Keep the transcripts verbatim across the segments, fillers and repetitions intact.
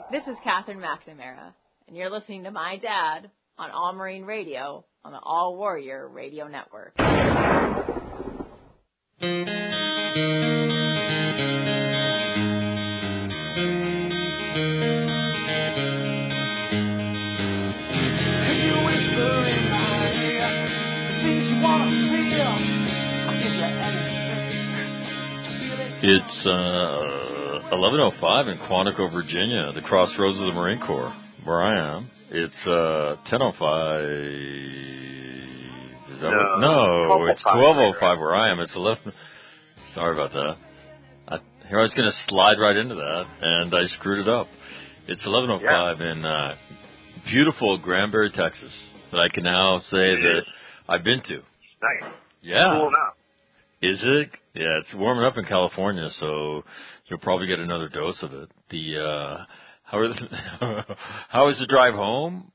This is Catherine McNamara, and you're listening to My Dad on All Marine Radio on the All Warrior Radio Network. It's uh, eleven oh five in Quantico, Virginia, the crossroads of the Marine Corps, where I am. It's uh, ten oh five. Is that no, what? No, it's twelve oh five where I am. It's eleven. Sorry about that. I, here I was going to slide right into that, and I screwed it up. It's eleven oh five yeah. in uh, beautiful Granbury, Texas, that I can now say it that is. I've been to. Nice. Yeah. Cool enough. Is it? Yeah, it's warming up in California, so you'll probably get another dose of it. The uh, how are the, how is the drive home?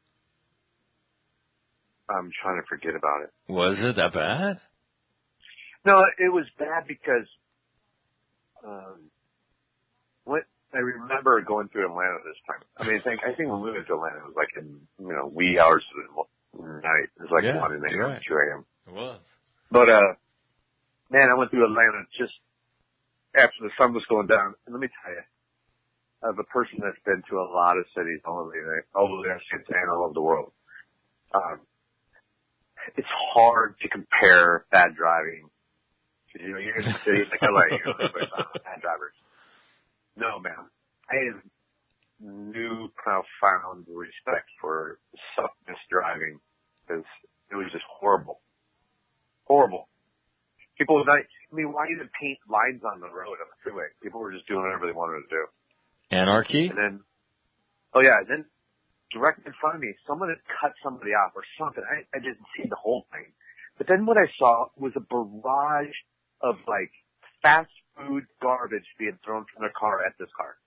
I'm trying to forget about it. Was it that bad? No, it was bad because um, what I remember going through Atlanta this time. I mean, I think I think when we went to Atlanta, it was like in you know wee hours of the night. It was like yeah, one in the a.m., right. two a.m. It was. But uh. Man, I went through Atlanta just after the sun was going down. And let me tell you, as a person that's been to a lot of cities all over the, all over the United States and all over the world, um, it's hard to compare bad driving. Because, you know, you're in cities like L A, you know, everybody's oh, bad drivers. No, man. I have new profound respect for suckness driving because it was just horrible. Horrible. People would not, I mean, why even paint lines on the road on the freeway? People were just doing whatever they wanted to do. Anarchy? And then, oh yeah, and then directly in front of me, someone had cut somebody off or something. I, I didn't see the whole thing. But then what I saw was a barrage of like fast food garbage being thrown from their car at this car.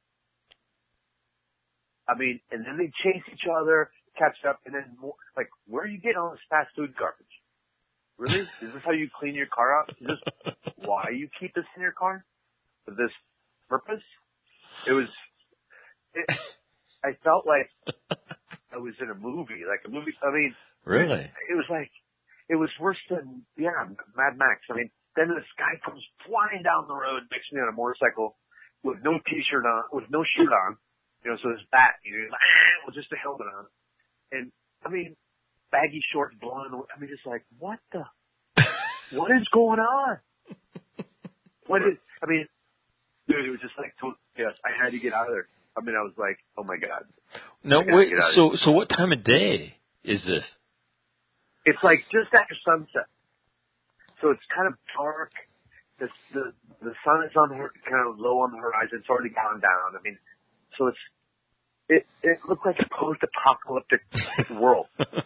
I mean, and then they chase each other, catch up, and then more, like, where are you getting all this fast food garbage? Really? Is this how you clean your car out? Is this why you keep this in your car? For this purpose? It was, it, I felt like I was in a movie, like a movie, I mean. Really? It, it was like, it was worse than, yeah, Mad Max. I mean, then this guy comes flying down the road next to me on a motorcycle with no t-shirt on, with no shirt on, you know, so his bat, you know, like, ah, with just a helmet on. And, I mean, baggy shorts blowing away. I mean, just like, what the, what is going on? What is, I mean, dude, it was just like, yes, I had to get out of there. I mean, I was like, oh my God. No, wait, so, so what time of day is this? It's like just after sunset. So it's kind of dark. The, the, the sun is on, kind of low on the horizon. It's already gone down. I mean, so it's, It it looked like a post-apocalyptic world.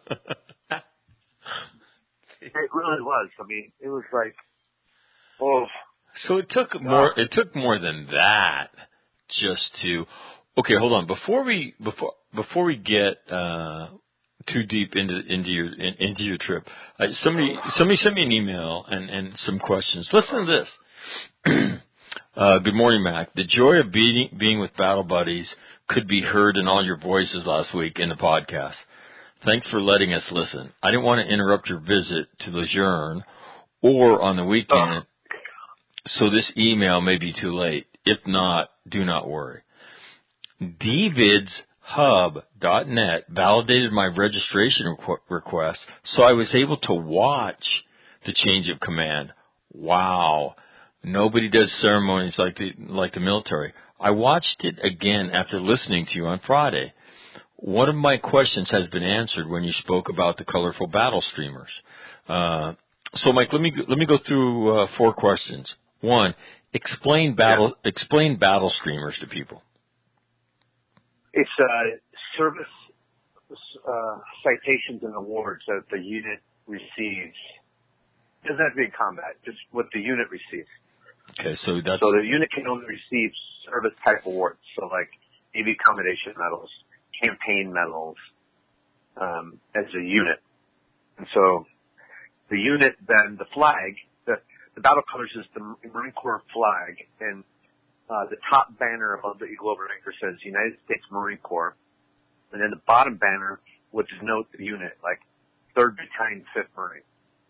It really was. I mean, it was like, oh. So it took more. It took more than that just to. Okay, hold on. Before we before before we get uh, too deep into into your in, into your trip, uh, somebody somebody sent me an email and and some questions. Listen to this. uh, good morning, Mac. The joy of being being with Battle Buddies could be heard in all your voices last week in the podcast. Thanks for letting us listen. I didn't want to interrupt your visit to Lejeune or on the weekend, so this email may be too late. If not, do not worry. D vids hub dot net validated my registration requ- request, so I was able to watch the change of command. Wow. Nobody does ceremonies like the, like the military. I watched it again after listening to you on Friday. One of my questions has been answered when you spoke about the colorful battle streamers. Uh, so, Mike, let me let me go through uh, four questions. One, explain battle yeah. explain battle streamers to people. It's uh, service uh, citations and awards that the unit receives. It doesn't have to be in combat, just what the unit receives. Okay, so that's... So the unit can only receive service-type awards, so like Navy Commendation Medals, campaign medals, um, as a unit. And so the unit, then the flag, the, the battle colors is the Marine Corps flag, and uh, the top banner above the Eagle over anchor says United States Marine Corps, and then the bottom banner would denote the unit, like third Battalion, fifth Marine.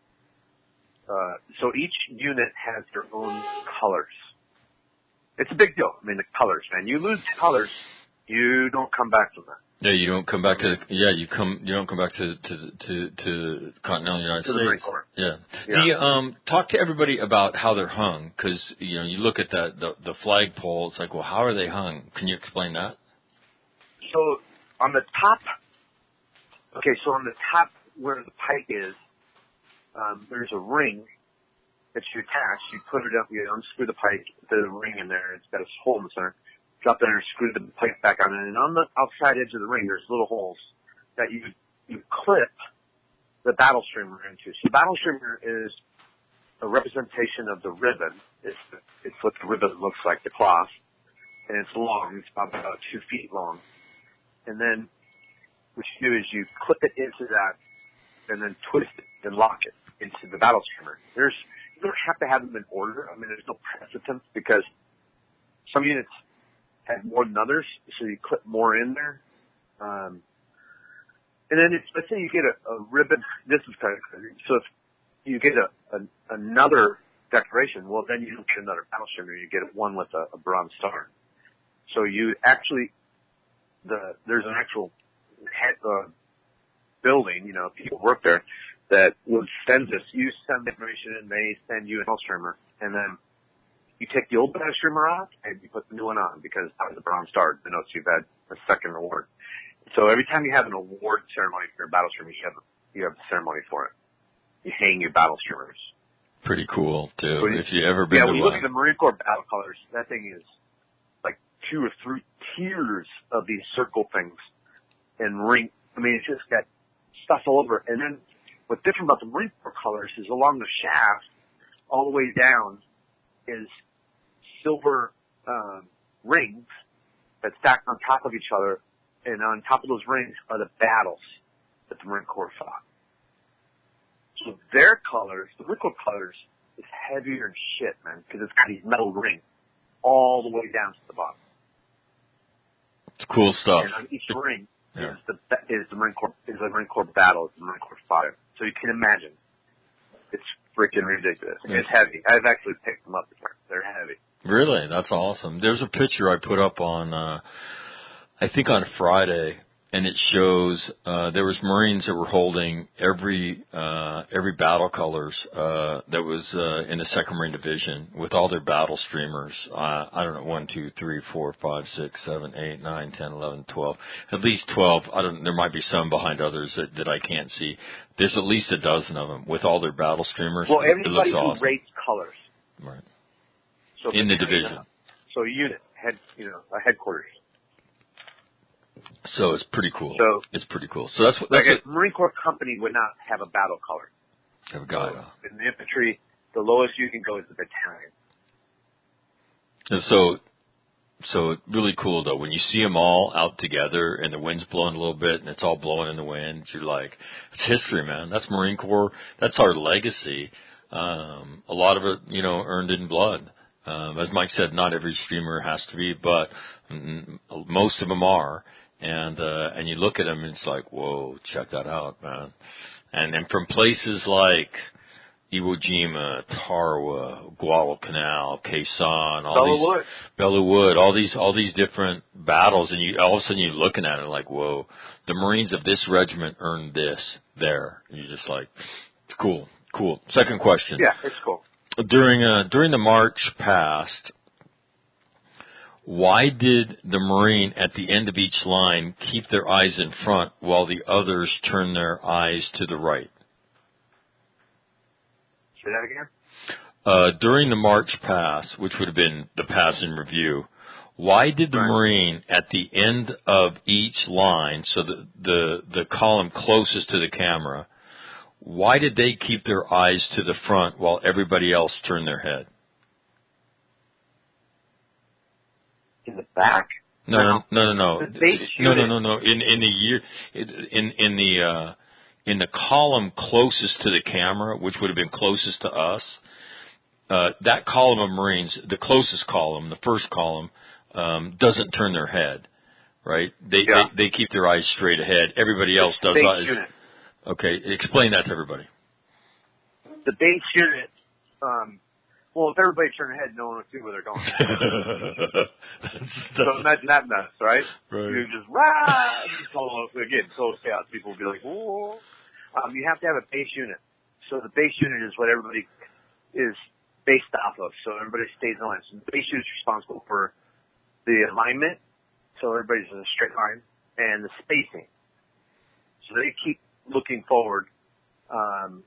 Uh, so each unit has their own colors. It's a big deal. I mean, the colors, man. You lose colors, you don't come back from that. Yeah, you don't come back to the, yeah, you come you don't come back to to to, to continental United to States. The Marine Corps. Yeah. yeah. The um talk to everybody about how they're hung, because you know you look at that the the flagpole. It's like, well, how are they hung? Can you explain that? So on the top, okay, so on the top where the pike is, um, there's a ring that you attach. You put it up, you unscrew the pike, there's a ring in there. It's got a hole in the center. Drop down and screw the pike back on it. And on the outside edge of the ring, there's little holes that you you clip the battle streamer into. So the battle streamer is a representation of the ribbon. It's it's what the ribbon looks like, the cloth, and it's long. It's about, about two feet long. And then what you do is you clip it into that, and then twist it and lock it into the battle streamer. There's you don't have to have them in order. I mean, there's no precedence because some units have more than others, so you clip more in there. Um, and then it's, let's say you get a, a ribbon. This is kind of crazy. So if you get a, a another decoration, well, then you don't get another battle streamer. You get one with a, a bronze star. So you actually, the there's an actual head, uh, building, you know, people work there that would send this. You send the information, and they send you a battle streamer, and then you take the old battle streamer off and you put the new one on because that was a bronze star. It denotes you've had a second award. So every time you have an award ceremony for your battle streamer, you have you have a ceremony for it. You hang your battle streamers. Pretty cool too. So you, if you ever been yeah, to when you one. look at the Marine Corps battle colors, that thing is like two or three tiers of these circle things and ring. I mean, it's just got stuff all over. And then what's different about the Marine Corps colors is along the shaft, all the way down, is silver um, rings that stack on top of each other, and on top of those rings are the battles that the Marine Corps fought. So their colors, the Marine Corps colors, is heavier than shit, man, because it's got these metal rings all the way down to the bottom. It's cool stuff. And on each ring yeah. is the is the Marine Corps is the Marine Corps battle, is the Marine Corps fire. So you can imagine, it's freaking ridiculous. It's heavy. I've actually picked them up before. They're heavy. Really? That's awesome. There's a picture I put up on, uh, I think on Friday, and it shows, uh, there was Marines that were holding every, uh, every battle colors, uh, that was, uh, in the second Marine Division with all their battle streamers. Uh, I don't know, one, two, three, four, five, six, seven, eight, nine, ten, eleven, twelve, at least twelve. I don't, there might be some behind others that, that I can't see. There's at least a dozen of them with all their battle streamers. Well, it, everybody it looks who awesome. rates colors. Right. So in the division. So a unit, head, you know, a headquarters. So it's pretty cool. So it's pretty cool. So that's what that's like what, a Marine Corps company would not have a battle color. Have a guide. So in the infantry, the lowest you can go is the battalion. And so, so really cool though when you see them all out together and the wind's blowing a little bit and it's all blowing in the wind. You're like, it's history, man. That's Marine Corps. That's our legacy. Um, a lot of it, you know, earned in blood. Um, as Mike said, not every streamer has to be, but mm, most of them are. And, uh, and you look at them and it's like, whoa, check that out, man. And then from places like Iwo Jima, Tarawa, Guadalcanal, Quezon, all Belleau these, Wood. Belleau Wood, all these, all these different battles, and you, all of a sudden you're looking at it like, whoa, the Marines of this regiment earned this there. And you're just like, it's cool, cool. Second question. Yeah, it's cool. During, uh, during the march past, why did the Marine at the end of each line keep their eyes in front while the others turn their eyes to the right? Say that again? Uh, during the march pass, which would have been the pass in review, why did the right. Marine at the end of each line, so the, the, the column closest to the camera, why did they keep their eyes to the front while everybody else turned their head? In the back? No, no, no, no, no. They No, no, no, no. In in the year, in in the uh, in the column closest to the camera, which would have been closest to us, uh, that column of Marines, the closest column, the first column, um, doesn't turn their head, right? They, yeah. they they keep their eyes straight ahead. Everybody else the does. Base Eyes. unit. Okay, explain that to everybody. The base unit. Um, well, if everybody turned their head, no one would see where they're going. that's, that's, so imagine that mess, right? Right. You just rah. Again, total chaos. People would be like, whoa. Um, you have to have a base unit. So the base unit is what everybody is based off of. So everybody stays in line. So the base unit is responsible for the alignment. So everybody's in a straight line and the spacing. So they keep looking forward. Um,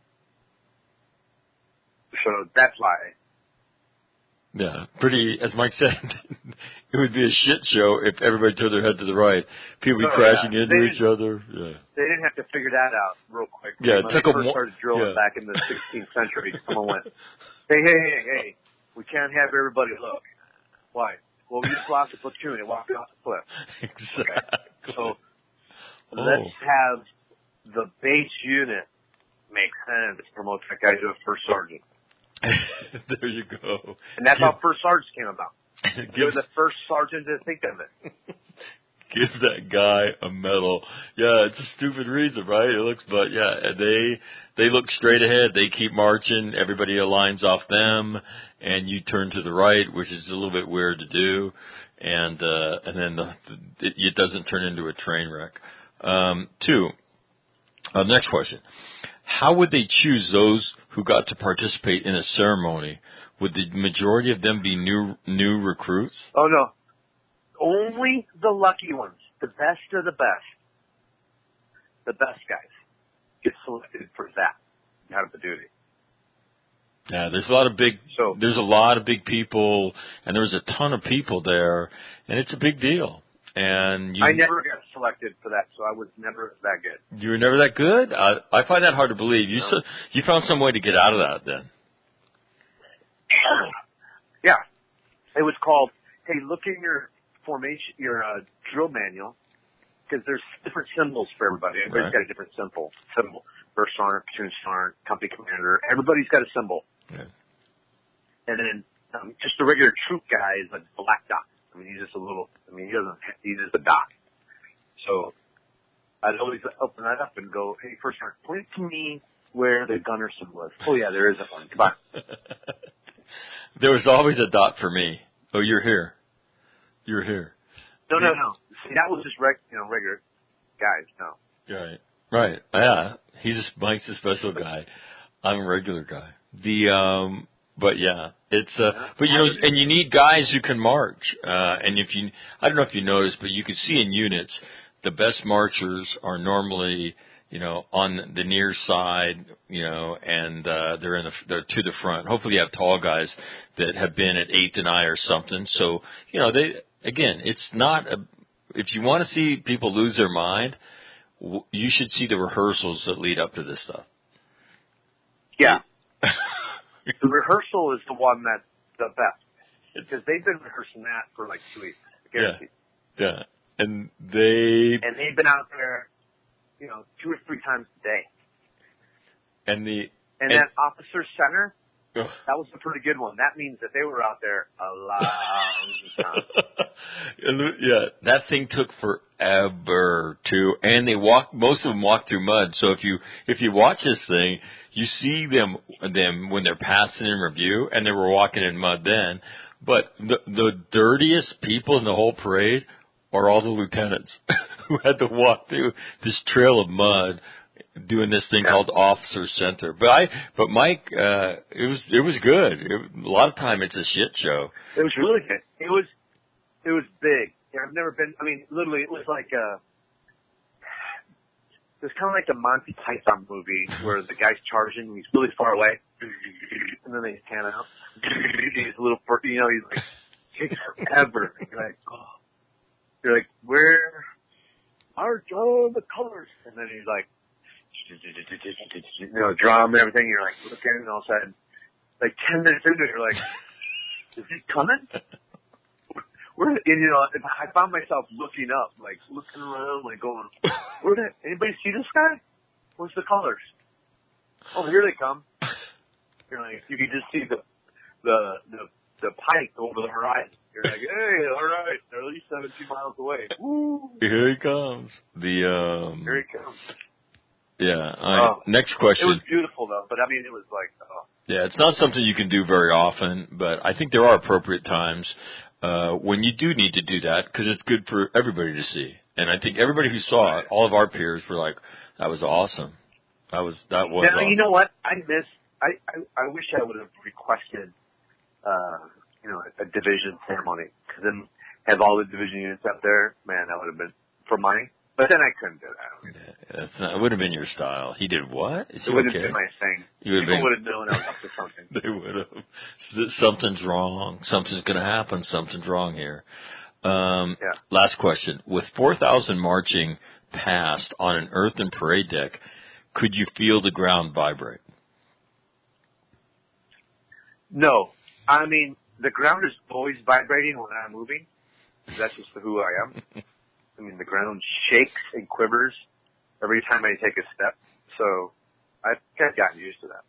so that's why. Yeah, pretty, as Mike said, it would be a shit show if everybody turned their head to the right. People would be Oh, crashing yeah. into They each other. Yeah. They didn't have to figure that out real quick. Yeah, it when took they them first more, started drilling yeah. back in the sixteenth century. Someone went, hey, hey, hey, hey, we can't have everybody look. Why? Well, we just lost a platoon and walked off the cliff. Exactly. Okay. So oh. let's have the base unit make sense. Promote that guy to a first sergeant. There you go. And that's give, how first sergeants came about. You're the first sergeant to think of it. Give that guy a medal. Yeah, it's a stupid reason, right? It looks, but yeah, they they look straight ahead. They keep marching. Everybody aligns off them, and you turn to the right, which is a little bit weird to do. And uh, and then the, the, it, it doesn't turn into a train wreck. Um, two. Uh, next question. How would they choose those who got to participate in a ceremony? Would the majority of them be new new recruits? Oh, no. Only the lucky ones, the best of the best, the best guys get selected for that out of the duty. Yeah, there's a lot of big, so, there's a lot of big people, and there was a ton of people there, and it's a big deal. And you, I never got selected for that, so I was never that good. You were never that good? I, I find that hard to believe. You no. so, you found some way to get out of that then. Yeah. It was called, hey, look in your formation, your uh, drill manual, because there's different symbols for everybody. Everybody's right. got a different symbol. Symbol. First sergeant, platoon sergeant, company commander. Everybody's got a symbol. Yeah. And then um, just a regular troop guy is a black dot. I mean, he's just a little, I mean, he doesn't, he's just a dot. So I'd always open that up and go, hey, first sergeant, point to me where the gunner symbol is. Oh, yeah, there is a one. Come on. There was always a dot for me. Oh, you're here. You're here. No, no, no. See, that was just reg, you know, regular guys. No. Right. Right. Yeah. He's a, Mike's a special guy. I'm a regular guy. The um, but yeah, it's uh, yeah. but you know, and you need guys who can march. Uh, and if you, I don't know if you noticed, but you can see in units, the best marchers are normally, you know, on the near side, you know, and uh, they're in the, they're to the front. Hopefully, you have tall guys that have been at eighth and I or something. So, you know, they again, it's not a. If you want to see people lose their mind, w- you should see the rehearsals that lead up to this stuff. Yeah, the rehearsal is the one that's the best because they've been rehearsing that for like two weeks. Guaranteed. Yeah, yeah, and they and they've been out there, you know, two or three times a day. And the and, and that officer center, ugh. That was a pretty good one. That means that they were out there a long time. Yeah, that thing took forever too, and they walked. Most of them walked through mud. So if you if you watch this thing, you see them them when they're passing in review, and they were walking in mud then. But the the dirtiest people in the whole parade are all the lieutenants who had to walk through this trail of mud doing this thing yeah. called Officer Center. But I, but Mike, uh, it was, it was good. It, a lot of time it's a shit show. It was really good. It was, it was big. I've never been, I mean, literally it was like a, it was kind of like the Monty Python movie where the guy's charging and he's really far away and then they pan out. He's a little, you know, he's like, takes forever. You're like, oh, you're like, where are all the colors? And then he's like, you know, drum and everything. You're like looking, and all of a sudden, like ten minutes into it, you're like, "Is he coming?" Where? And you know, I found myself looking up, like looking around, like going, "Where did anybody see this guy? Where's the colors? Oh, here they come." You're like, you can just see the the the the pike over the horizon. You're like, hey, all right, they're at least seventeen miles away. Woo! Here he comes. The um. Here he comes. Yeah. I, uh, next question. It was beautiful though, but I mean, it was like. Oh. Yeah, it's not something you can do very often, but I think there are appropriate times uh, when you do need to do that because it's good for everybody to see. And I think everybody who saw it, all of our peers were like, "That was awesome. That was that was." Now, awesome. You know what? I miss. I I, I wish I would have requested, uh, you know, a division ceremony because then have all the division units up there. Man, that would have been for money. But then I couldn't do that. I mean, yeah, that's not, it would have been your style. He did what? Is it he would okay? have been my thing. You People been, would have known I was up to something. They would have. Something's wrong. Something's going to happen. Something's wrong here. Um, yeah. Last question. With four thousand marching past on an earthen parade deck, could you feel the ground vibrate? No. I mean, the ground is always vibrating when I'm moving. That's just who I am. I mean, the ground shakes and quivers every time I take a step. So I think I've gotten used to that.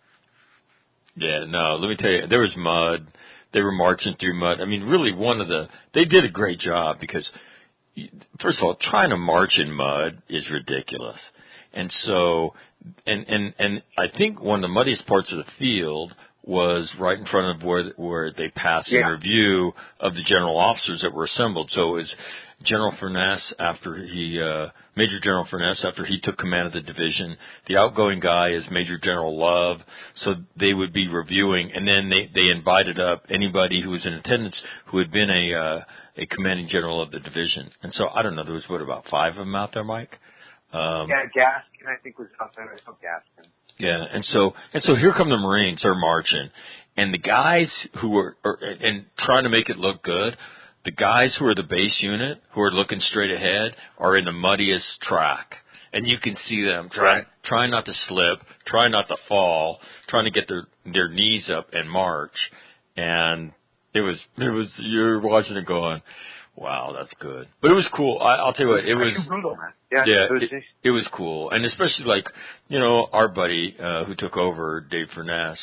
Yeah, no, let me tell you, there was mud. They were marching through mud. I mean, really one of the, they did a great job because, first of all, trying to march in mud is ridiculous. And so, and, and, and I think one of the muddiest parts of the field was right in front of where where they passed in yeah. review of the general officers that were assembled. So it was General Furness after he, uh, Major General Furness after he took command of the division. The outgoing guy is Major General Love. So they would be reviewing, and then they, they invited up anybody who was in attendance who had been a, uh, a commanding general of the division. And so, I don't know, there was, what, about five of them out there, Mike? Um, yeah, Gaskin, I think, was out there. I saw Gaskin. Yeah, and so and so here come the Marines. They're marching, and the guys who are, are and trying to make it look good. The guys who are the base unit, who are looking straight ahead, are in the muddiest track, and you can see them trying right. trying not to slip, trying not to fall, trying to get their their knees up and march. And it was it was you're watching it going, wow, that's good. But it was cool. I, I'll tell you what, it was brutal, man. Yeah, yeah, it was, it, it was cool, and especially like you know our buddy uh, who took over, Dave Furness.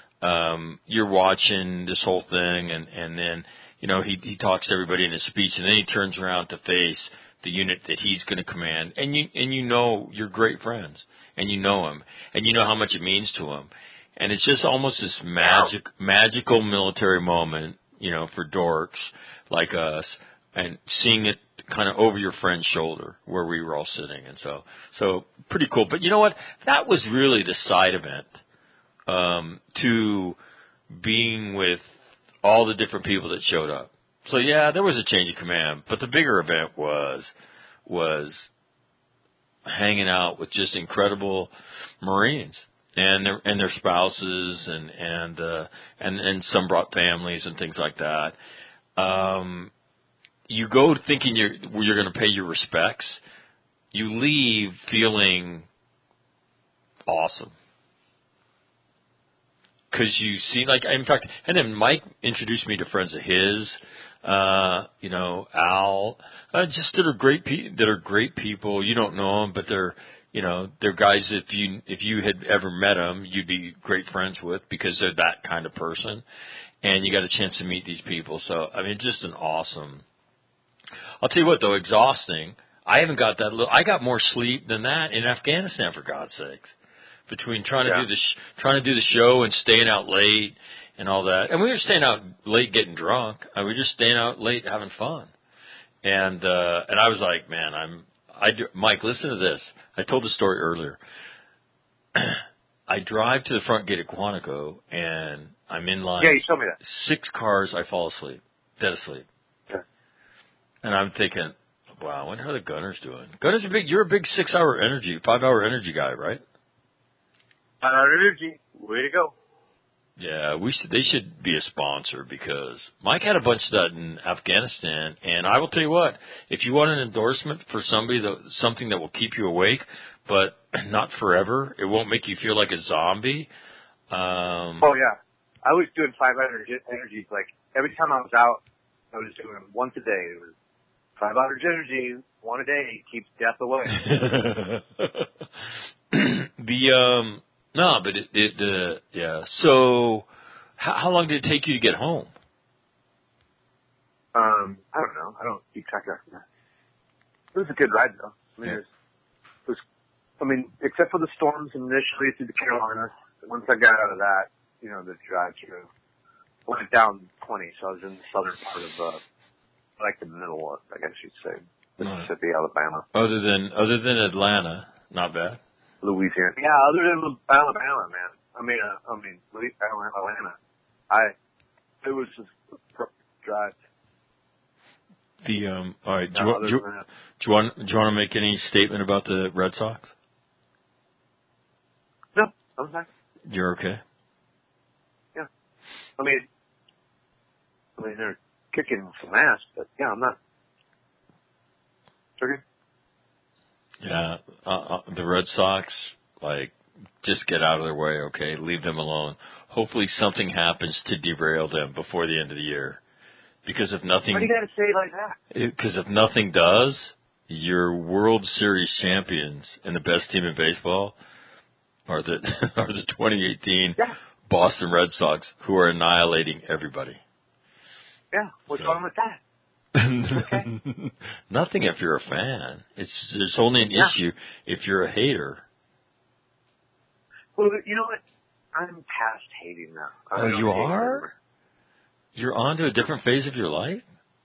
Um, you're watching this whole thing, and and then you know he he talks to everybody in his speech, and then he turns around to face the unit that he's going to command, and you and you know you're great friends, and you know him, and you know how much it means to him, and it's just almost this magic magical military moment, you know, for dorks like us. And seeing it kind of over your friend's shoulder where we were all sitting. And so, so pretty cool. But you know what? That was really the side event, um, to being with all the different people that showed up. So yeah, there was a change of command, but the bigger event was, was hanging out with just incredible Marines and their, and their spouses and, and, uh, and, and some brought families and things like that. Um, You go thinking you're you're going to pay your respects. You leave feeling awesome because you see, like, in fact, and then Mike introduced me to friends of his. Uh, you know, Al, uh, just that are great pe- that are great people. You don't know them, but they're you know they're guys. If you if you had ever met them, you'd be great friends with because they're that kind of person. And you got a chance to meet these people. So I mean, just an awesome. I'll tell you what, though, exhausting. I haven't got that little. I got more sleep than that in Afghanistan, for God's sakes. Between trying to yeah. do the sh- trying to do the show and staying out late and all that, and we were staying out late getting drunk. I we were just staying out late having fun. And uh, and I was like, man, I'm. I do, Mike, listen to this. I told the story earlier. I drive to the front gate of Quantico, and I'm in line. Yeah, you told me that. Six cars, I fall asleep, dead asleep. And I'm thinking, wow, I wonder how the Gunners doing. Gunners are big. You're a big six-hour energy, five-hour energy guy, right? Five-hour energy. Way to go. Yeah, we should. They should be a sponsor because Mike had a bunch of that in Afghanistan. And I will tell you what, if you want an endorsement for somebody that something that will keep you awake, but not forever, it won't make you feel like a zombie. Um, oh yeah, I was doing five-hour energies. Like every time I was out, I was doing them once a day. It was Five hours energy, one a day, keeps death away. the um no, but it, it uh, yeah. So How, how long did it take you to get home? Um, I don't know. I don't keep track of that. It was a good ride, though. I mean, Yeah. it, was, it was, I mean, except for the storms initially through the Carolinas. Once I got out of that, you know, the drive through, went down twenty, so I was in the southern part of, uh, like the middle, I guess you'd say, Mississippi, Alabama. Other than other than Atlanta, not bad. Louisiana. Yeah, other than Alabama, man. I mean, uh, I mean, Atlanta. I, it was just a perfect drive. The um. All right. Do you, No, want, do, you, do you want do you want to make any statement about the Red Sox? No, I'm fine. You're okay. Yeah. I mean, I mean they're kicking some ass, but yeah, I'm not. Okay. Yeah. Uh, uh, the Red Sox, like, just get out of their way. Okay, leave them alone. Hopefully, something happens to derail them before the end of the year. Because if nothing, Why do you got to say it like that? Because if nothing does, your World Series champions and the best team in baseball are the are the twenty eighteen Yeah. Boston Red Sox, who are annihilating everybody. Yeah. What's So. wrong with that? Okay. Nothing if you're a fan. It's it's only an Yeah. issue if you're a hater. Well, you know what? I'm past hating now. I Oh, don't you hate are? anymore. You're on to a different phase of your life?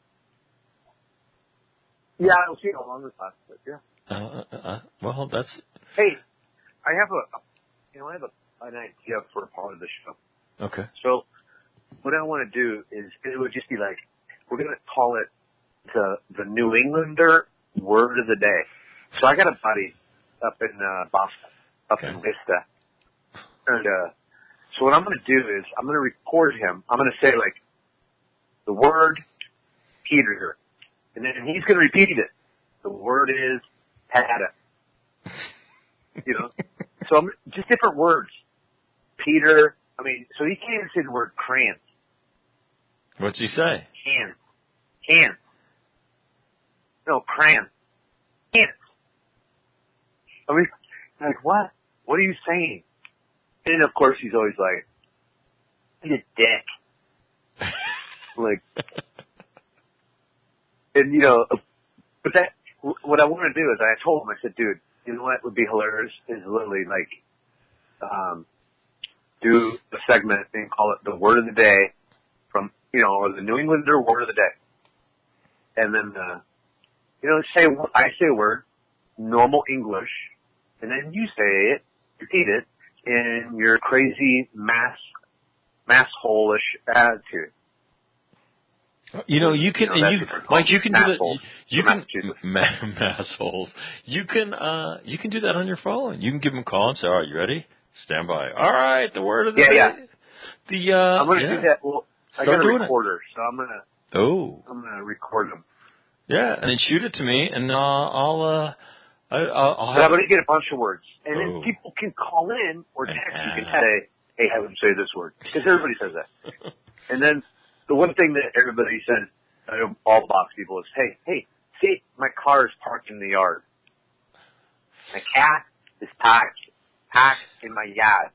Yeah, I'll see how long this lasts, but yeah. Uh, uh, uh, well, that's... Hey, I have a, you know, I have a, an idea for a part of the show. Okay. So, what I want to do is, it would just be like, we're going to call it the the New Englander Word of the Day. So I got a buddy up in uh, Boston, up Okay. in Vista. And uh, so what I'm going to do is, I'm going to record him. I'm going to say, like, the word Peter. And then he's going to repeat it. The word is Pata. You know? So I'm, just different words. Peter. I mean, so he can't even say the word crayon. What's he say? Can. Can. No, crayon. Can't. I mean, like, what? What are you saying? And of course he's always like, he's a dick. Like, and you know, but that, what I want to do is I told him, I said, dude, you know what would be hilarious is literally like, um, do a segment and call it the Word of the Day from, you know, or the New Englander Word of the Day. And then, uh, you know, say, I say a word, normal English, and then you say it, repeat it, in your crazy mass, masshole-ish attitude. You know, you can, You know, and you, that's what they're Mike, called. you can do that. Massholes You from can ma- massholes. You can, uh, you can do that on your phone. You can give them a call and say, "All right, you ready? Stand by." All right, the word of the Yeah, day. yeah. The uh, I'm gonna yeah. do that. Well, I Start got a doing it. recorder, so I'm gonna, Oh, I'm gonna record them. yeah, and then shoot it to me, and uh, I'll, uh, I, I'll, I'll But have. I'm gonna get a bunch of words, and Oh. then people can call in or text. And You can add. say, "Hey, have them say this word," because everybody says that. And then the one thing that everybody says, I know all box people, is, "Hey, hey, see, my car is parked in the yard. My cat is packed, packed in my yard."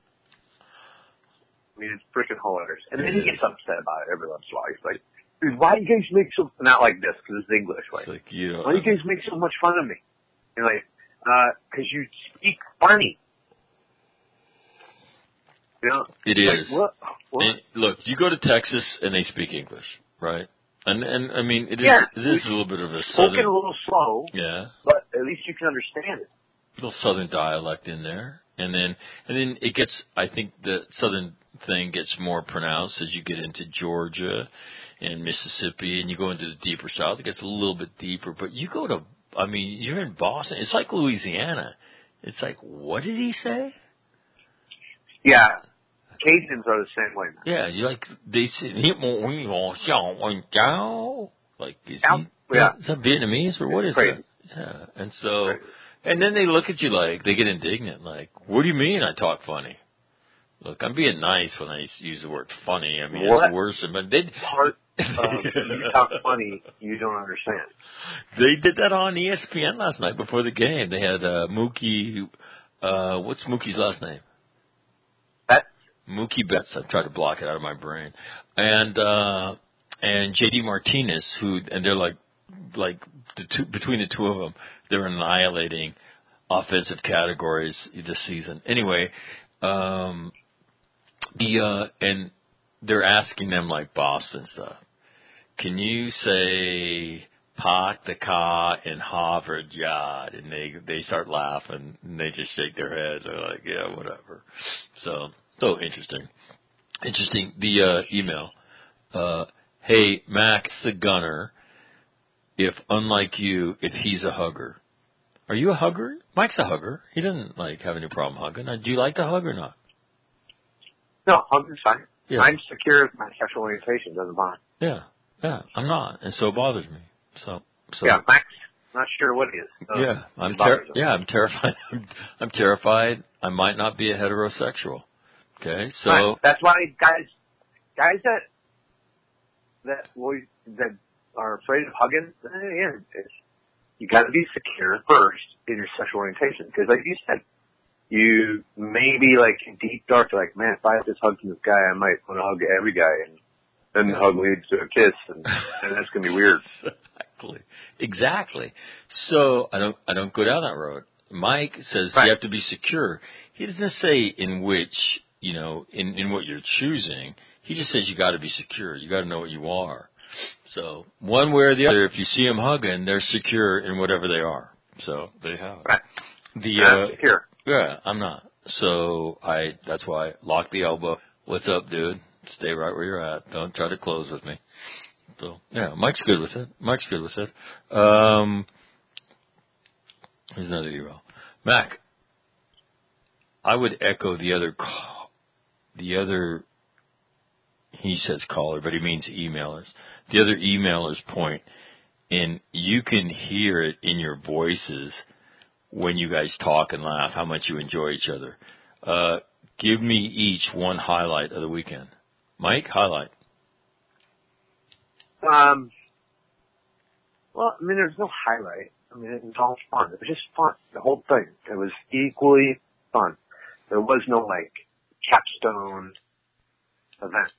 I mean, it's freaking hilarious. And then he gets upset about it every once in a while. He's like, "Dude, why do you guys make so," not like this, because it's English, It's like, like you know, "Why do you guys make so much fun of me?" And like, uh, cause you speak funny. You know? It like, is. What? What? And look, you go to Texas and they speak English, right? And and I mean, it is Yeah. it is a little bit of a Spoken southern, a little slow, yeah, but at least you can understand it. little southern dialect in there, and then and then it gets. I think the southern thing gets more pronounced as you get into Georgia and Mississippi, and you go into the deeper south. It gets a little bit deeper, but you go to, I mean, you're in Boston. It's like Louisiana. It's like, what did he say? Yeah. Cajuns are the same way. Yeah, you like they say like is Yeah. he, Yeah. is that Vietnamese or what is Crazy. that? Yeah, and so Crazy. and then they look at you like they get indignant, like, what do you mean I talk funny? Look, I'm being nice when I use the word funny. I mean, What it's worse, but they part of you talk funny you don't understand? they did that on E S P N last night before the game. They had uh, Mookie. Uh, what's Mookie's last name? That Mookie Betts. I've tried to block it out of my brain. And, uh, and J D Martinez, who, and they're like, like the two, between the two of them, they're annihilating offensive categories this season. Anyway, um, the, uh, and they're asking them like Boston stuff. Can you say Pak the Ka in Harvard Yard? And they they start laughing and they just shake their heads. They're like, yeah, whatever. So so interesting, interesting. The uh, email. Uh, hey Max the Gunner. If unlike you, if he's a hugger, are you a hugger? Mike's a hugger. He doesn't like have any problem hugging. Do you like to hug or not? No, hugging's fine. Yeah. I'm secure with my sexual orientation. Doesn't bother. Yeah. Yeah, I'm not, and so it bothers me. So, so yeah, Max, not sure what he is. So yeah, I'm ter- yeah, I'm terrified. I'm, I'm terrified. I might not be a heterosexual. Okay, so right. That's why guys, guys that that will, that are afraid of hugging, yeah, it's, you got to be secure first in your sexual orientation, because like you said, you may be like deep dark, like, man, if I have this hug from this guy, I might want to hug every guy and. Then the hug leads to a kiss, and, and that's gonna be weird. Exactly, exactly. So I don't, I don't go down that road. Mike says right. You have to be secure. He doesn't say in which, you know, in in what you're choosing. He just says you got to be secure. You got to know what you are. So one way or the other, if you see them hugging, they're secure in whatever they are. So they have it. Right. The I'm uh, secure. Yeah, I'm not. So I. That's why lock the elbow. What's up, dude? Stay right where you're at. Don't try to close with me. So yeah, Mike's good with it. Mike's good with it. Um, here's another email. Mac, I would echo the other, the other. He says caller, but he means emailers. The other emailers' point, and you can hear it in your voices when you guys talk and laugh how much you enjoy each other. Uh, give me each one highlight of the weekend. Mike, highlight. Um. Well, I mean, there's no highlight. I mean, it was all fun. It was just fun. The whole thing. It was equally fun. There was no like capstone event.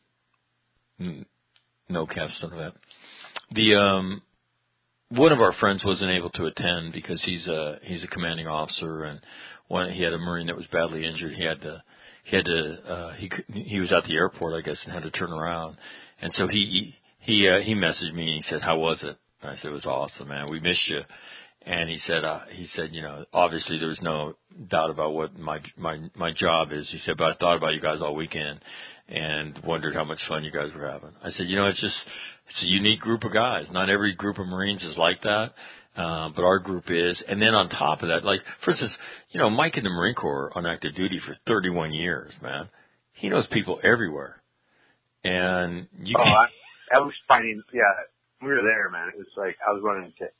Mm, no capstone event. The um, one of our friends wasn't able to attend because he's a he's a commanding officer, and one he had a Marine that was badly injured. He had to. He had to. Uh, he he was at the airport, I guess, and had to turn around. And so he he uh, he messaged me and he said, "How was it?" And I said, "It was awesome, man. We missed you." And he said, uh, "He said, you know, obviously there was no doubt about what my my my job is." He said, "But I thought about you guys all weekend and wondered how much fun you guys were having." I said, "You know, it's just it's a unique group of guys. Not every group of Marines is like that." Uh, but our group is. And then on top of that, like, for instance, you know, Mike in the Marine Corps on active duty for thirty-one years, man. He knows people everywhere. And you Oh, I, I was finding, yeah, we were there, man. It was like, I was running into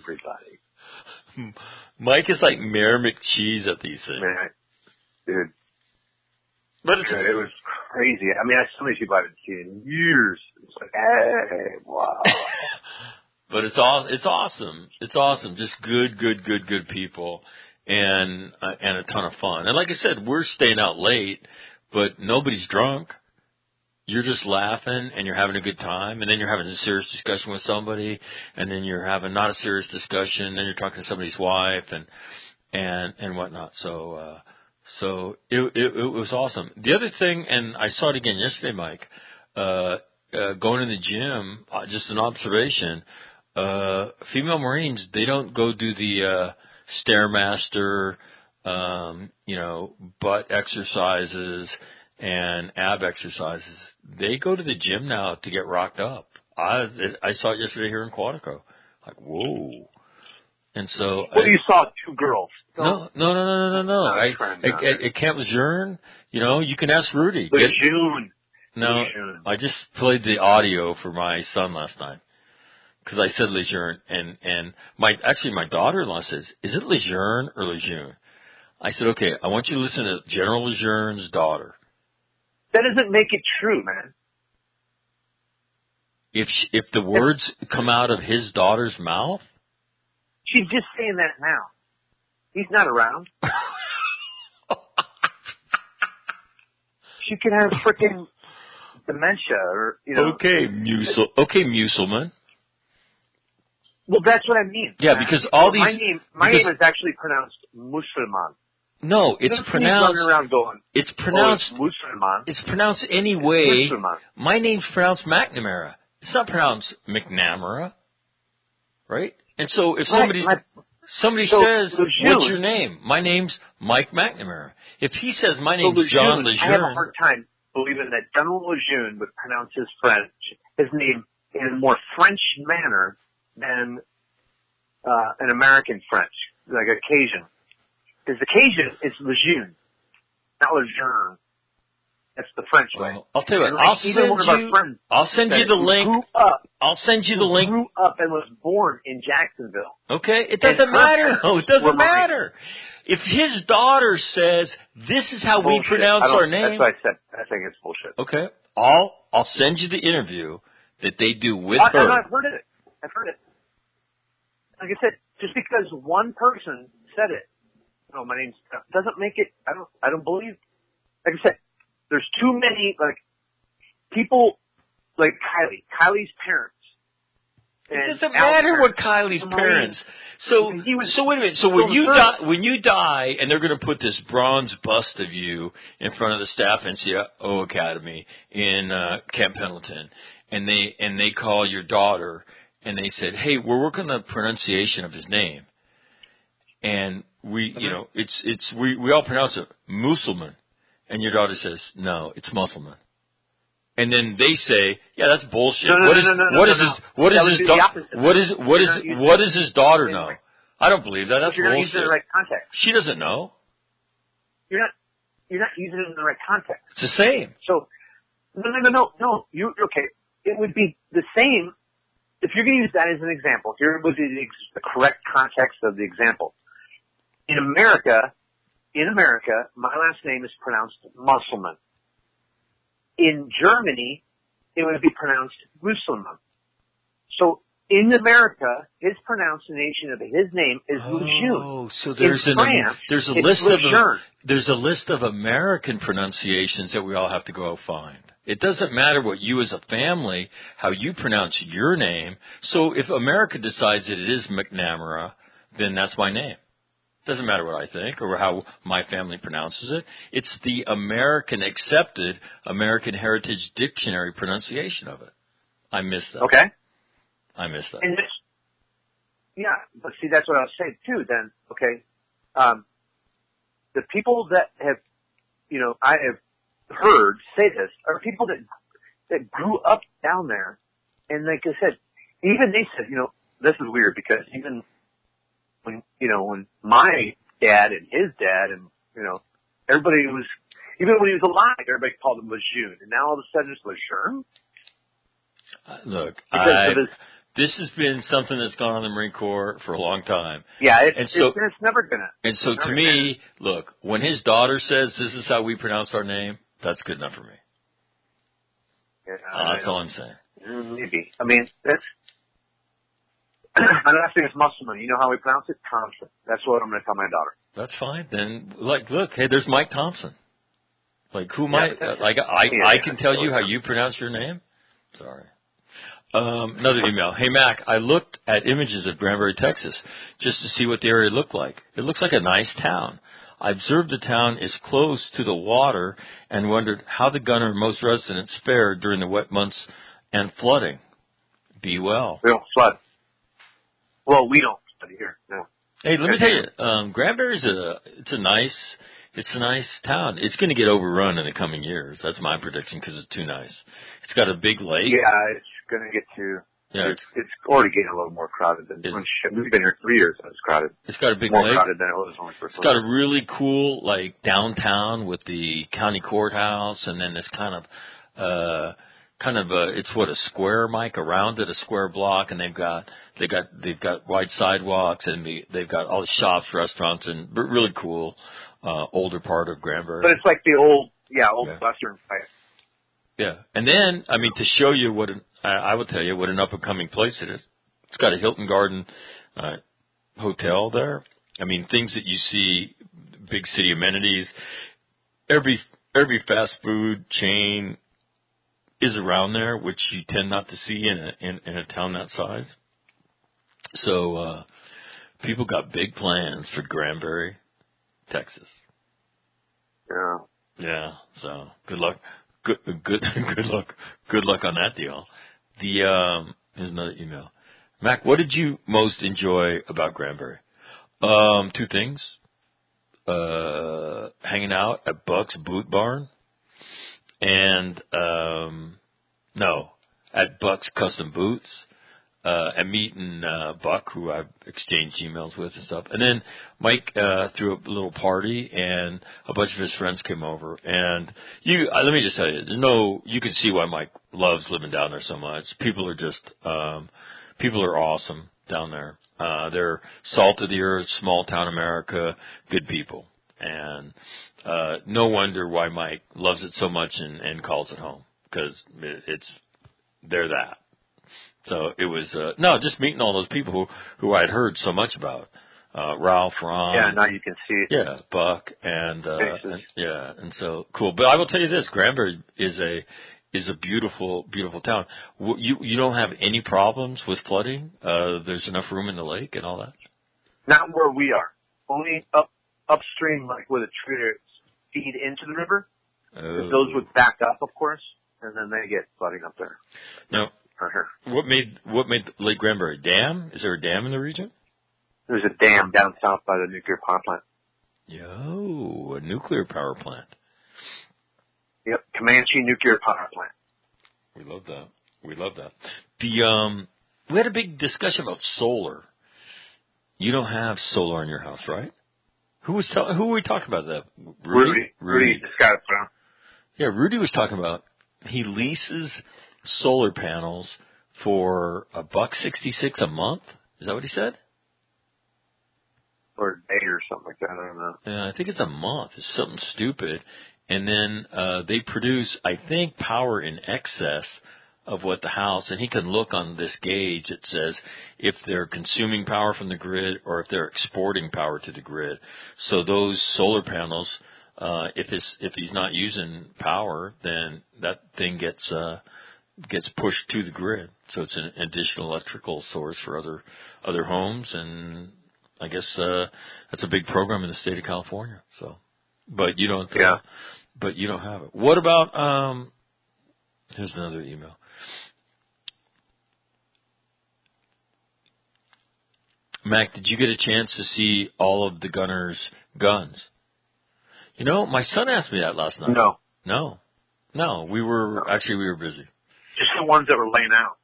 everybody. Mike is like Mayor McCheese at these things. Man, dude. But it's, it was crazy. I mean, I so many people I haven't seen in years. It's like, hey, wow. But it's all it's awesome. It's awesome. Just good, good, good, good people, and uh, and a ton of fun. And like I said, we're staying out late, but nobody's drunk. You're just laughing and you're having a good time, and then you're having a serious discussion with somebody, and then you're having not a serious discussion, and then you're talking to somebody's wife and and and whatnot. So uh, so it, it it was awesome. The other thing, and I saw it again yesterday, Mike, uh, uh, going to the gym. Uh, just an observation. Uh, female Marines, they don't go do the, uh, Stairmaster, um, you know, butt exercises and ab exercises. They go to the gym now to get rocked up. I, I saw it yesterday here in Quantico. Like, whoa. And so. Well, I, you saw two girls. No, no, no, no, no, no, no. I, at, at, at Camp Lejeune, you know, you can ask Rudy. Lejeune. No, Lejeune. I just played the audio for my son last night. Because I said Lejeune, and, and my, actually my daughter-in-law says, is it Lejeune or Lejeune? I said, okay, I want you to listen to General Lejeune's daughter. That doesn't make it true, man. If she, if the words come out of his daughter's mouth? She's just saying that now. He's not around. she could have freaking dementia or, you know. Okay, Musil. Okay, Muselman. Well, that's what I mean. Yeah, because all well, these... My name, my because, name is actually pronounced Musulman. No, it's pronounced... Running around going, it's pronounced... Oh, it's Musulman. It's pronounced any way. Musulman. My name's pronounced McNamara. It's not pronounced McNamara. Right? And so if somebody... Right, my, Somebody so says, Lejeune, what's your name? My name's Mike McNamara. If he says, my so name's Lejeune, John Lejeune. I have a hard time believing that General Lejeune would pronounce his French, his name in a more French manner than uh, an American French, like a Cajun. Because the Cajun is Lejeune, not Lejeune. That's the French way. Well, I'll tell you what, like I'll even send one of our you, friends I'll send you the link. Grew up, I'll send you the link. Grew up and was born in Jacksonville. Okay, it doesn't matter. No, it doesn't matter. If his daughter says, this is how bullshit. we pronounce our name. That's what I said. I think it's bullshit. Okay. I'll, I'll send you the interview that they do with I, her. I've heard it. I've heard it. Like I said, just because one person said it, no, my name's, doesn't make it, I don't, I don't believe, like I said, there's too many, like, people, like Kylie, Kylie's parents. It doesn't matter what Kylie's parents. So, so wait a minute. So when you die, when you die, and they're going to put this bronze bust of you in front of the Staff N C O Academy in uh, Camp Pendleton, and they and they call your daughter, and they said, "Hey, we're working on the pronunciation of his name," and we, you know, it's it's we we all pronounce it Musulman, and your daughter says, "No, it's Musselman." And then they say, "Yeah, that's bullshit." No, no, what no, is no, no, what no, is no. his what that is his daughter what is what is what does his daughter know? Right. I don't believe that. That's you're not bullshit. using it in the right context. She doesn't know. You're not you're not using it in the right context. It's the same. So no, no, no, no, no. You okay? It would be the same if you're going to use that as an example. Here would be the, the correct context of the example. In America, in America, my last name is pronounced Musselman. In Germany, it would be pronounced Musulman. So in America, his pronunciation of his name is Lejeune. Oh, so there's in an France, there's a it's list Lejeune. of there's a list of American pronunciations that we all have to go find. It doesn't matter what you as a family how you pronounce your name. So if America decides that it is McNamara, then that's my name. Doesn't matter what I think or how my family pronounces it. It's the American accepted American Heritage Dictionary pronunciation of it. I missed that. Okay. I missed that. And this, yeah, but see, that's what I was saying too. Then, okay, um, the people that have, you know, I have heard say this are people that that grew up down there, and like I said, even they said, you know, this is weird because even when, you know, when my dad and his dad and, you know, everybody was, even when he was alive, everybody called him Lejeune. And now all of a sudden it's Lejeune? Uh, look, I, this has been something that's gone on in the Marine Corps for a long time. Yeah, it's, and so, it's, it's never gonna. And so to me, gonna. look, when his daughter says this is how we pronounce our name, that's good enough for me. Yeah, uh, that's all I'm saying. Maybe. I mean, that's, my last name is Musselman. You know how we pronounce it? Thompson. That's what I'm going to tell my daughter. That's fine. Then, like, look, hey, there's Mike Thompson. Like, who might, yeah, uh, like, I, yeah, I can tell you how you pronounce your name? Sorry. Um, another email. Hey, Mac, I looked at images of Granbury, Texas, just to see what the area looked like. It looks like a nice town. I observed the town is close to the water and wondered how the gunner and most residents fared during the wet months and flooding. Be well. We don't flood. Well, we don't flood here, no. Hey, let me tell you, um, Granbury's a, it's a nice, it's a nice town. It's going to get overrun in the coming years. That's my prediction because it's too nice. It's got a big lake. Yeah, it's going to get to, yeah, it's, it's already getting a little more crowded than, when we've been here three years, and it's crowded. It's got a big more lake. More crowded than it was when we first It's got a really cool, like, downtown with the county courthouse and then this kind of, uh, kind of a, it's what, a square, Mike, around it, a square block, and they've got, they got, they've got wide sidewalks, and the, they've got all the shops, restaurants, and really cool, uh, older part of Granbury. But it's like the old, yeah, old yeah. Western place. Yeah. And then, I mean, to show you what, an, I, I will tell you what an up-and-coming place it is. It's got a Hilton Garden, uh, hotel there. I mean, things that you see, big city amenities. Every, every fast food chain is around there, which you tend not to see in a in, in a town that size. So uh, people got big plans for Granbury, Texas. Yeah. Yeah. So good luck. Good good good luck. Good luck on that deal. The um, here's another email. Mac, what did you most enjoy about Granbury? Um, two things. Uh, hanging out at Buck's Boot Barn, and um, no, at Buck's Custom Boots, uh, and meeting uh, Buck, who I've exchanged emails with and stuff. And then Mike uh, threw a little party, and a bunch of his friends came over. And you, uh, let me just tell you, there's no, you can see why Mike loves living down there so much. People are just, um, people are awesome down there. Uh, they're salt of the earth, small town America, good people. And, uh, no wonder why Mike loves it so much and, and calls it home, because it, it's, they're that. So it was, uh, no, just meeting all those people who, who I'd heard so much about. Uh, Ralph, Ron. Yeah, now you can see it. Yeah, Buck, and, uh, and, yeah, and so, cool. But I will tell you this, Granbury is a, is a beautiful, beautiful town. You, you don't have any problems with flooding? Uh, there's enough room in the lake and all that? Not where we are. Only up, upstream, like where the traders feed into the river. Oh. Those would back up, of course, and then they get flooding up there. Now, what made, what made Lake Granbury? Dam? Is there a dam in the region? There's a dam down south by the nuclear power plant. Yo, a nuclear power plant. Yep, Comanche Nuclear Power Plant. We love that. We love that. The um, we had a big discussion about solar. You don't have solar in your house, right? Who was tell, who were we talking about that? Rudy. Rudy. Rudy, Rudy just got it from. Yeah, Rudy was talking about he leases solar panels for a buck sixty six a month. Is that what he said? Or a day or something like that. I don't know. Yeah, I think it's a month. It's something stupid. And then uh, they produce, I think, power in excess of what the house, and he can look on this gauge that says if they're consuming power from the grid or if they're exporting power to the grid. So those solar panels, uh, if it's, if he's not using power, then that thing gets uh, gets pushed to the grid. So it's an additional electrical source for other other homes, and I guess uh, that's a big program in the state of California. So. But you don't, uh, yeah. but you don't have it. What about, um, here's another email. Mac, did you get a chance to see all of the Gunners' guns? You know, my son asked me that last night. No. No. No, we were, no. actually we were busy. Just the ones that were laying out.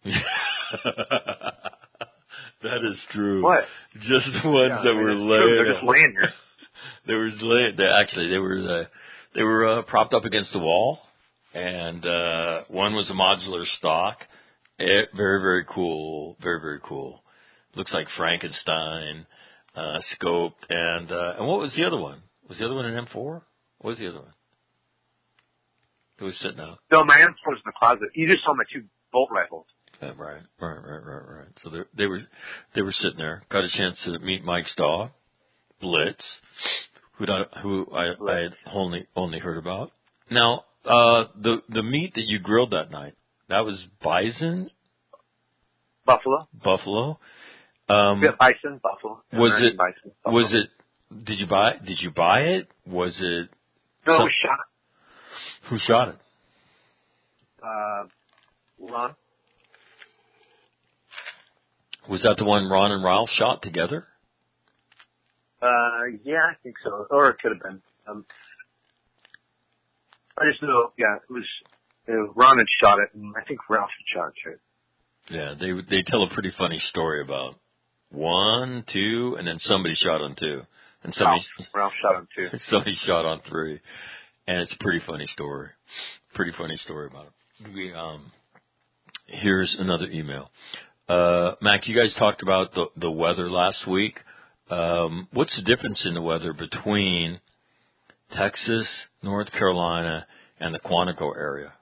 That is true. What? Just the ones yeah, that I mean, were true. laying They're just laying here. They were laying, they actually, they were, uh, they were, uh, propped up against the wall, and, uh, one was a modular stock. It, very, very cool. Very, very cool. Looks like Frankenstein, uh, scoped, and, uh, and what was the other one? Was the other one an M four? What was the other one? It was sitting out. No, my M four was in the closet. You just saw my two bolt rifles. Yeah, right, right, right, right, right. So they, they were, they were sitting there. Got a chance to meet Mike's dog, Blitz, who who I, I had only only heard about. Now, uh, the the meat that you grilled that night, that was bison, buffalo, buffalo. Um, yeah, bison, buffalo. Was it? Bison, buffalo. Was it? Did you buy? Did you buy it? Was it? No, some, we shot it. Who shot it? Uh, Ron. Was that the one Ron and Ralph shot together? Uh, yeah, I think so. Or it could have been. Um, I just know, yeah, it was, uh, Ron had shot it, and I think Ralph had shot it too. Yeah, they they tell a pretty funny story about one, two, and then somebody shot on two. And somebody, Ralph, Ralph shot on two. Somebody shot on three. And it's a pretty funny story. Pretty funny story about it. We, um, here's another email. Uh, Mac, you guys talked about the, the weather last week. Um, what's the difference in the weather between Texas, North Carolina, and the Quantico area?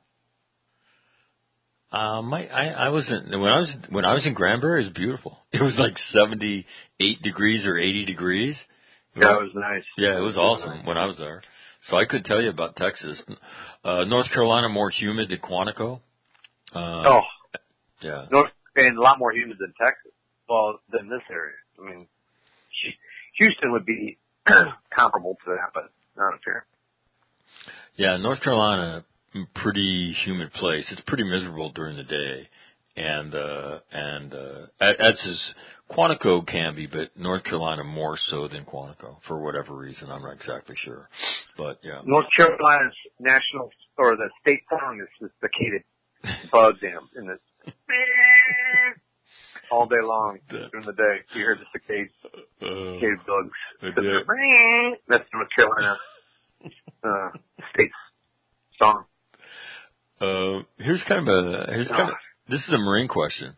Um, I, I, I wasn't when I was when I was in Granbury. It was beautiful. It was like seventy-eight degrees or eighty degrees. Yeah, it was nice. Yeah, it was it awesome nice. when I was there. So I could tell you about Texas. Uh, North Carolina more humid than Quantico. Uh, oh, yeah. North and a lot more humid than Texas. Well, than this area. I mean, Houston would be comparable to that, but not up here. Yeah, North Carolina, pretty humid place. It's pretty miserable during the day, and uh, and uh, as is Quantico can be, but North Carolina more so than Quantico for whatever reason. I'm not exactly sure, but yeah. North Carolina's national or the state song is the cicated bug dam in the all day long during the day. You hear the cicadas, uh, cicated bugs. Yeah. That's North Carolina uh, state song. Uh, here's kind of a here's kind of this is a Marine question,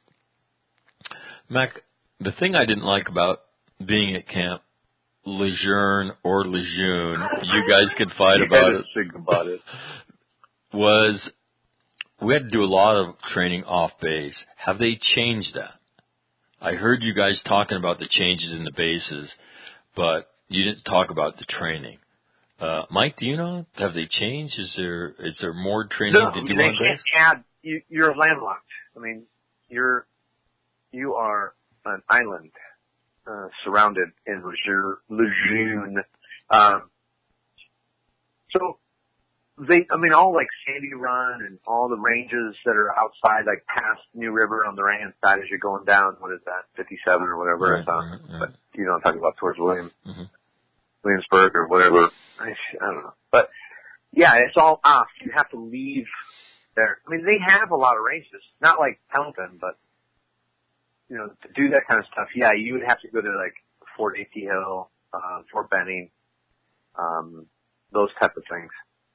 Mac. The thing I didn't like about being at Camp Lejeune or Lejeune, you guys could fight about it. Think about it. Was we had to do a lot of training off base. Have they changed that? I heard you guys talking about the changes in the bases, but you didn't talk about the training. Uh, Mike, do you know? Have they changed? Is there is there more training no, to do they on can't base? add. You, you're landlocked. I mean, you're you are an island uh, surrounded in Lejeune. Lejeune. Um, so they, I mean, all like Sandy Run and all the ranges that are outside, like past New River on the right hand side as you're going down. What is that? fifty-seven or whatever. Right, it's on. right, right. But you know, I'm talking about towards Williams. Mm-hmm. Williamsburg or whatever. I, I don't know. But yeah, it's all off. You have to leave there. I mean, they have a lot of ranges. Not like Pendleton, but, you know, to do that kind of stuff, yeah, you would have to go to like Fort A T Hill, uh, Fort Benning, um, those type of things.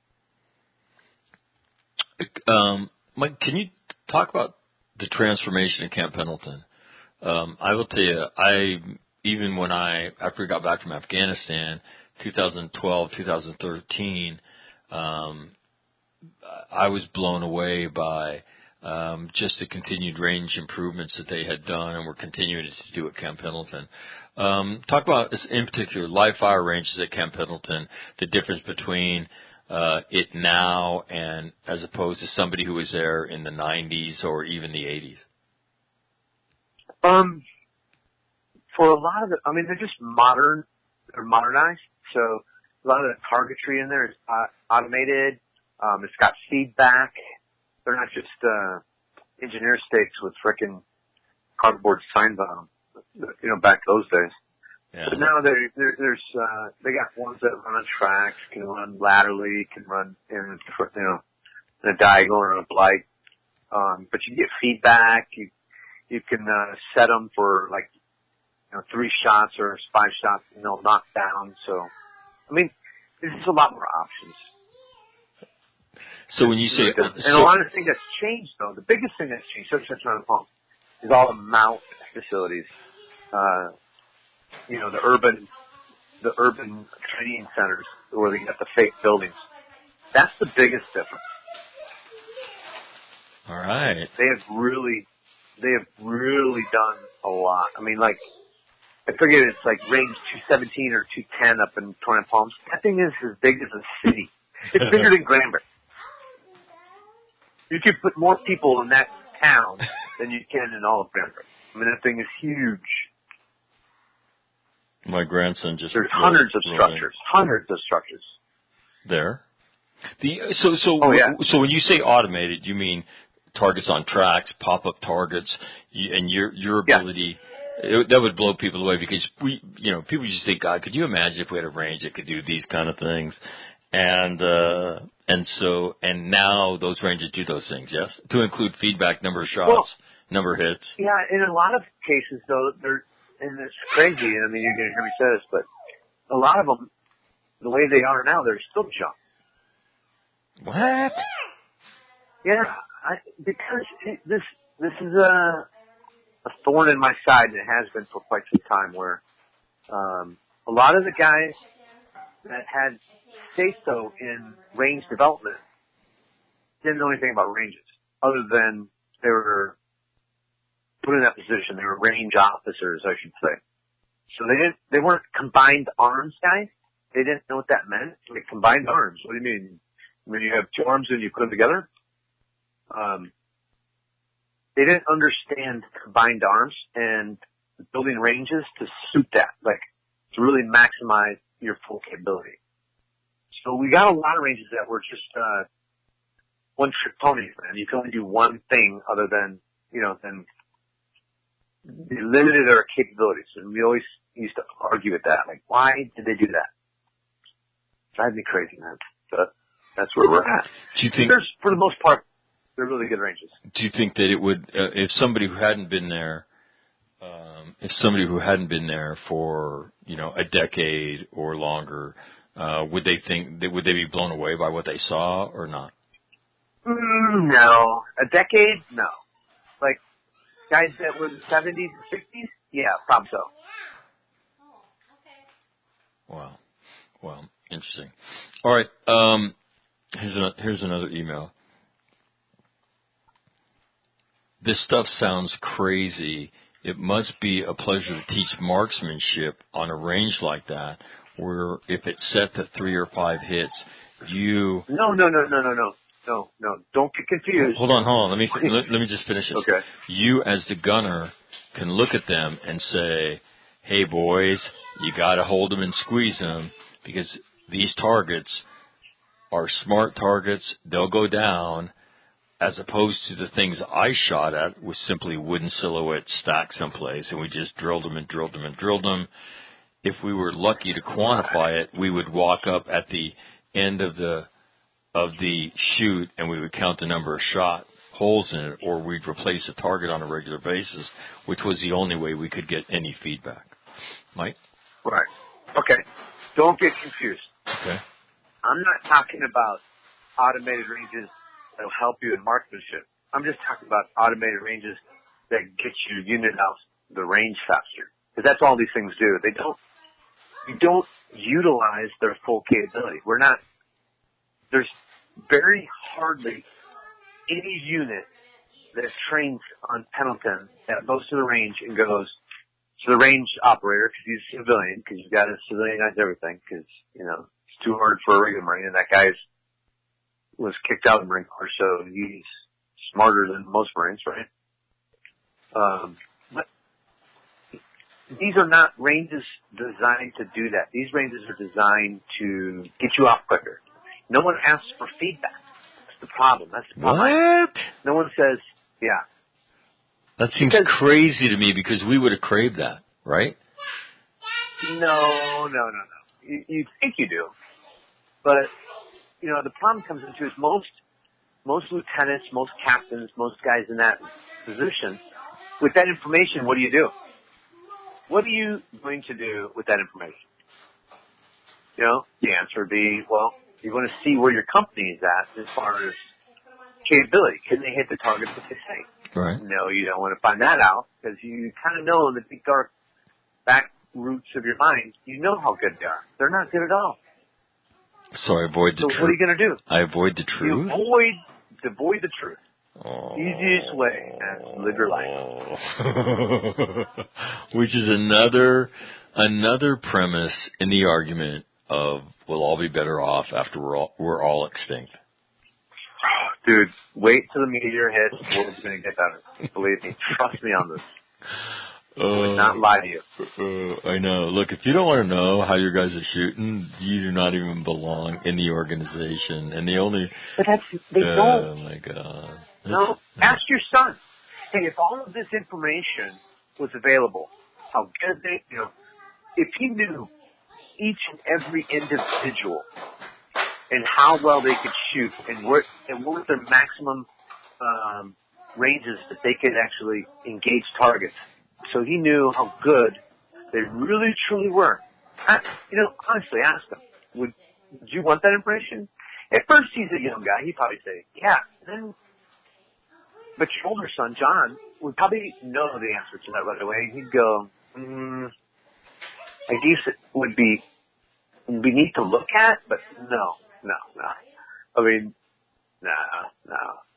Um, Mike, can you talk about the transformation at Camp Pendleton? Um, I will tell you, I, even when I, after we got back from Afghanistan, twenty twelve, twenty thirteen, um, I was blown away by um, just the continued range improvements that they had done and were continuing to do at Camp Pendleton. Um, talk about, in particular, live fire ranges at Camp Pendleton, the difference between uh, it now and as opposed to somebody who was there in the nineties or even the eighties. Um, for a lot of it, I mean, they're just modern, they're modernized. So a lot of the targetry in there is uh, automated. Um, it's got feedback. They're not just, uh, engineer stakes with frickin' cardboard signs on them, you know, back those days. Yeah. But now there, there, there's, uh, they got ones that run on tracks, can run laterally, can run in, you know, in a diagonal or a blight. Um, but you get feedback. You, you can, uh, set them for like, you know, three shots or five shots, you know, knocked down. So, I mean, there's just a lot more options. So when you say, and so, a lot of things that's changed though, the biggest thing that's changed, such as on the pump, is all the mount facilities. Uh, you know, the urban, the urban training centers where they got the fake buildings. That's the biggest difference. all right. They have really, they have really done a lot. I mean, like, I forget it's like range two seventeen or two ten up in Torrance Palms. That thing is as big as a city. It's bigger than Granbury. You could put more people in that town than you can in all of Granbury. I mean, that thing is huge. My grandson just There's wrote, hundreds of wrote structures, in. hundreds of structures. There. The so so Oh, yeah. so when you say automated, you mean targets on tracks, pop up targets, you, and your your ability. Yeah. It, that would blow people away because we, you know, people just think, God, could you imagine if we had a range that could do these kind of things? And, uh, and so, and now those ranges do those things, yes? To include feedback, number of shots, Well, number of hits. Yeah, in a lot of cases though, they're, and it's crazy, I mean, you're going to hear me say this, but a lot of them, the way they are now, they're still junk. What? Yeah, I, because it, this, this is a, a thorn in my side, and it has been for quite some time, where um, a lot of the guys that had say-so in range development didn't know anything about ranges, other than they were put in that position. They were range officers, I should say. So they didn't, they weren't combined arms guys. They didn't know what that meant. Like combined arms. What do you mean? When you have two arms and you put them together? Um, they didn't understand combined arms and building ranges to suit that, like to really maximize your full capability. So we got a lot of ranges that were just uh, one trick ponies, man. You can only do one thing other than, you know, than limited our capabilities. And we always used to argue with that. Like, why did they do that? Drives me crazy, man. But that's where we're at. Do you think? There's, for the most part, they're really good ranges. Do you think that it would, uh, if somebody who hadn't been there, um, if somebody who hadn't been there for, you know, a decade or longer, uh, would they think, that, would they be blown away by what they saw or not? Mm, no. A decade? No. Like, guys that were in the seventies and sixties? Yeah, probably so. Wow. Wow. Interesting. All right. Um, here's, a, here's another email. This stuff sounds crazy. It must be a pleasure to teach marksmanship on a range like that, where if it's set to three or five hits, you... No, no, no, no, no, no. No, no. Don't get confused. Hold on, hold on. Let me let, let me just finish this. Okay. You, as the gunner, can look at them and say, hey, boys, you got to hold them and squeeze them because these targets are smart targets. They'll go down, as opposed to the things I shot at was simply wooden silhouette stacked someplace, and we just drilled them and drilled them and drilled them. If we were lucky to quantify it, we would walk up at the end of the of the shoot, and we would count the number of shot holes in it, or we'd replace a target on a regular basis, which was the only way we could get any feedback. Mike? Right. Okay. Don't get confused. Okay. I'm not talking about automated ranges that will help you in marksmanship. I'm just talking about automated ranges that get your unit out the range faster. Because that's all these things do. They don't, you don't utilize their full capability. We're not, there's very hardly any unit that trains on Pendleton that goes to the range and goes to the range operator, because he's a civilian, because you've got to civilianize everything, because, you know, it's too hard for a regular Marine, and that guy's was kicked out of the Marine Corps, so he's smarter than most Marines, right? Um, but these are not ranges designed to do that. These ranges are designed to get you off quicker. No one asks for feedback. That's the problem. That's the problem. What? No one says, yeah. That seems Because, crazy to me because we would have craved that, right? No, no, no, no. You, you think you do. But, you know, the problem comes into is most, most lieutenants, most captains, most guys in that position, with that information, what do you do? What are you going to do with that information? You know, the answer would be, well, you want to see where your company is at as far as capability. Can they hit the targets that they say? Right. No, you don't want to find that out because you kind of know in the deep dark back roots of your mind, you know how good they are. They're not good at all. So I avoid the so truth. So what are you going to do? I avoid the truth? You avoid, avoid the truth. Oh. Easiest way, man, live your life. Which is another, another premise in the argument of we'll all be better off after we're all, we're all extinct. Dude, wait till the meteor hits. The world's going to get better. Believe me. Trust me on this. I would Uh, not lie to you. Uh, I know. Look, if you don't want to know how your guys are shooting, you do not even belong in the organization. And the only... But that's... They uh, don't. Oh, my God. That's, no. Ask your son. Hey, if all of this information was available, how good they... You know, if he knew each and every individual and how well they could shoot and what, and what was their maximum um, ranges that they could actually engage targets. So he knew how good they really, truly were. I, you know, honestly, ask him, would, would you want that information? At first, he's a young guy. He'd probably say, yeah. Then, but your older son, John, would probably know the answer to that right away. He'd go, mm, I guess it would be, would be neat to look at, but no, no, no. I mean, no, no,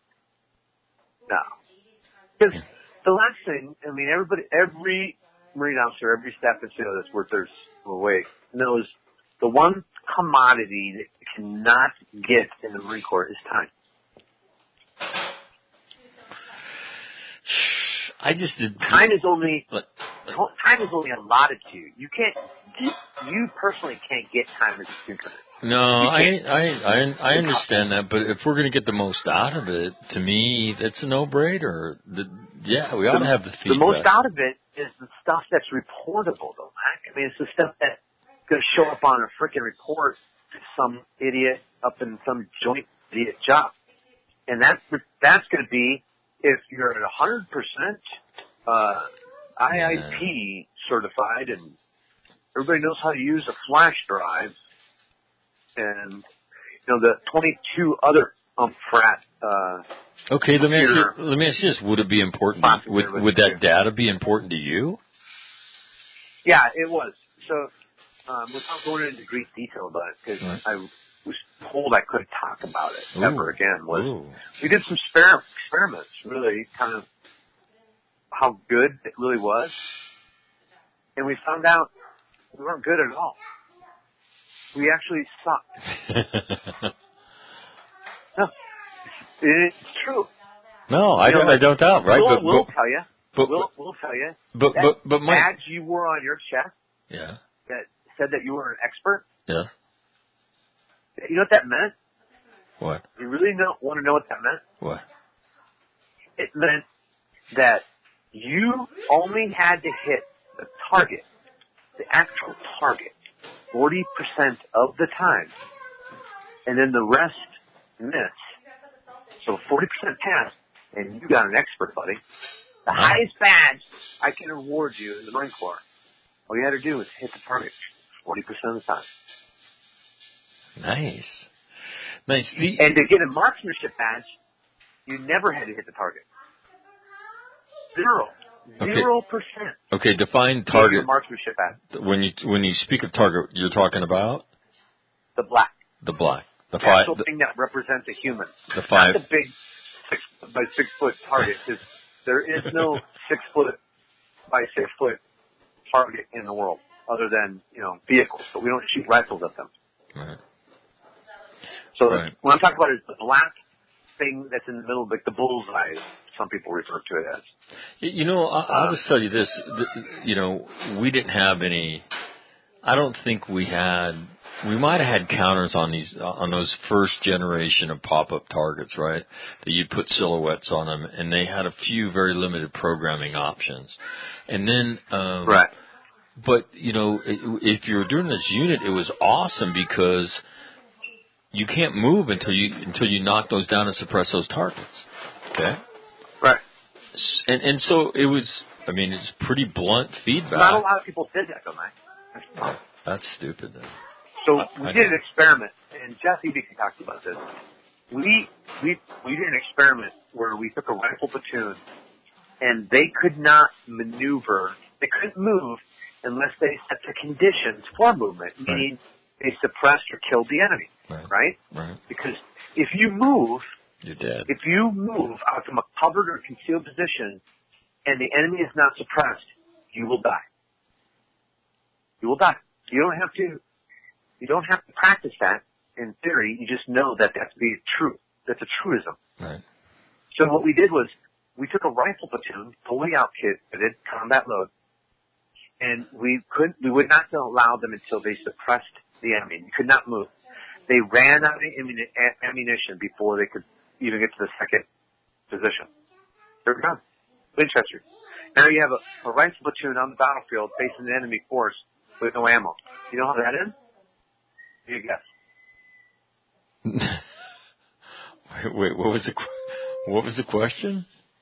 no. Because the last thing, I mean, everybody, every Marine officer, every staff officer that's worth their weight knows The one commodity that you cannot get in the Marine Corps is time. I just did. Time is only But, time is only allotted to you. You can't. You personally can't get time as a student. no, I, I I I understand that, but if we're going to get the most out of it, to me, that's a no-brainer. The, yeah, we ought the, to have the feedback. The most out of it is the stuff that's reportable, though. I mean, it's the stuff that's going to show up on a freaking report to some idiot up in some joint idiot job, and that's that's going to be if you're at one hundred percent uh, I I P certified and everybody knows how to use a flash drive, and you know the twenty-two other um, frat. Uh, okay, let me ask you. Let me ask you this: would it be important? To, would would that data be important to you? Yeah, it was. So, um, without going into great detail about it, because right. I was told I couldn't talk about it Ooh. ever again. Was Ooh. we did some exper- experiments, really, kind of how good it really was, and we found out we weren't good at all. We actually sucked. No, it's true. No, I don't. Know, I don't doubt. Right? We'll, but, we'll but, tell you. But, we'll, we'll tell you. But that but but my badge you wore on your chest. Yeah. That said that you were an expert. Yeah. You know what that meant? What? You really know, want to know what that meant? What? It meant that you only had to hit the target, the actual target, forty percent of the time, and then the rest miss. So forty percent pass, and you got an expert, buddy. The wow. highest badge I can award you in the Marine Corps. All you had to do was hit the target forty percent of the time. Nice. Nice. The, and to get a marksmanship badge, you never had to hit the target. Zero. Zero okay. percent. Okay, define target. Marksmanship badge. When you when you speak of target, you're talking about? The black. The black. The, the five. actual The, thing that represents a human. The five. Not the big six by six foot target. There is no six foot by six foot target in the world other than, you know, vehicles, but we don't shoot rifles at them. Right. So right. what I'm talking about is the black thing that's in the middle, like the bullseye, some people refer to it as. You know, I'll just tell you this. You know, we didn't have any, I don't think we had, we might have had counters on these, on those first generation of pop-up targets, right? That you'd put silhouettes on them, and they had a few very limited programming options. And then, um, right. But, you know, if you were doing this unit, it was awesome because you can't move until you until you knock those down and suppress those targets. Okay? Right. And and so it was, I mean, it's pretty blunt feedback. Not a lot of people did that, though, Mike. Oh, that's stupid, then. So we I did know. an experiment, and Jeff Eby can talk about this. We, we, we did an experiment where we took a rifle platoon, and they could not maneuver, they couldn't move unless they set the conditions for movement, meaning right. they suppressed or killed the enemy, right. right? Right. Because if you move, you're dead. If you move out from a covered or concealed position and the enemy is not suppressed, you will die. You will die. You don't have to, you don't have to practice that in theory. You just know that that's the truth. That's a truism. Right. So what we did was we took a rifle platoon, fully outfitted, combat load, and we couldn't, we would not allow them until they suppressed the enemy. You could not move. They ran out of ammunition before they could even get to the second position. They're gone. Winchester. Now you have a, a rifle platoon on the battlefield facing the enemy force with no ammo. You know how that ends? You guess. wait, wait, what was the what was the question?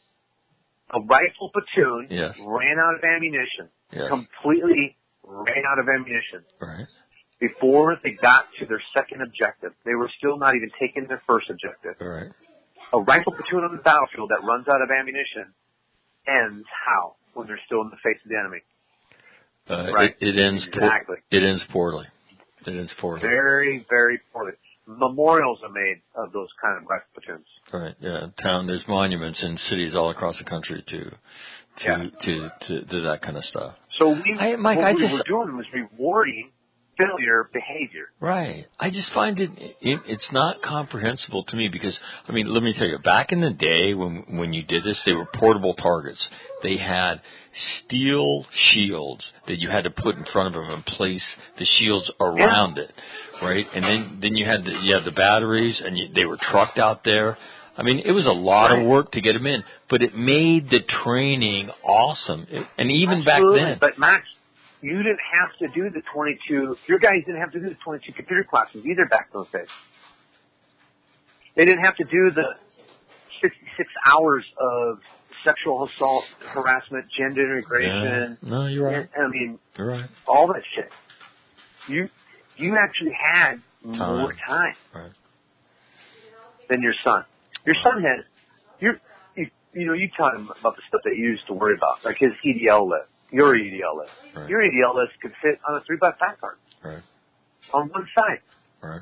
A rifle platoon yes. ran out of ammunition. Yes. Completely ran out of ammunition. Right. Before they got to their second objective. They were still not even taking their first objective. All right. A rifle platoon on the battlefield that runs out of ammunition ends how? When they're still in the face of the enemy. Uh, right. It, it ends exactly. Po- it ends poorly. It ends poorly. Very, very poorly. Memorials are made of those kind of rifle platoons. Right. Yeah. Town. There's monuments in cities all across the country to to yeah. to, to, to that kind of stuff. So we, I, Mike, what I we just, were doing was rewarding failure behavior. Right. I just find it, it it's not comprehensible to me because, I mean, let me tell you, back in the day when when you did this, they were portable targets. They had steel shields that you had to put in front of them and place the shields around yeah. it, right? And then, then you had the, you had the batteries and you, they were trucked out there. I mean, it was a lot right. of work to get them in, but it made the training awesome. It, and even Absolutely. back then. But Max, you didn't have to do the twenty-two, your guys didn't have to do the twenty-two computer classes either back those days. They didn't have to do the sixty-six hours of sexual assault, harassment, gender integration. Yeah. No, you're right. I mean, you're right. all that shit. You, you actually had time. more time right. than your son. Your son had, your, you, you know, you tell him about the stuff that you used to worry about, like his E D L list. Your E D L list. Right. Your E D L list could fit on a three by five card. Right. On one side. Right.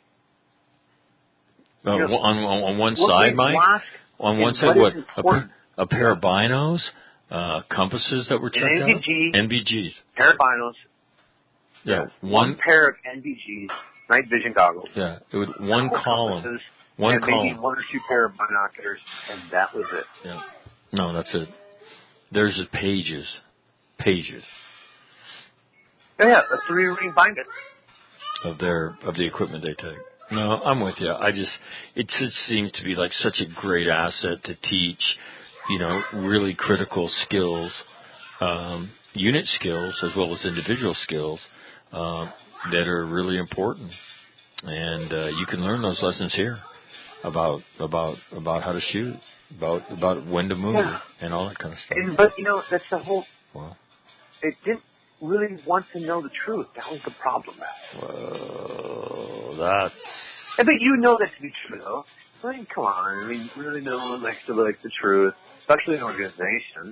Uh, you know, on, on on one side, Mike. On one side, what? what a, a pair of binos, uh, compasses that were checked N V G, out. N V Gs. Pair of binos. Yeah. One, one pair of N V Gs, night vision goggles. Yeah. It would one column. One and column. Maybe one or two pair of binoculars, and that was it. Yeah. No, that's it. There's the pages. Pages. Yeah, a three ring binder. Of their of the equipment they take. No, I'm with you. I just it just seems to be like such a great asset to teach, you know, really critical skills, um, unit skills as well as individual skills um, that are really important, and uh, you can learn those lessons here about about about how to shoot, about about when to move, yeah. and all that kind of stuff. And, but you know, that's the whole. Well, it didn't really want to know the truth. That was the problem. Well, that's. Yeah, but you know that to be true, though. I mean, come on. I mean, really, no one likes to like the truth, especially in an organization.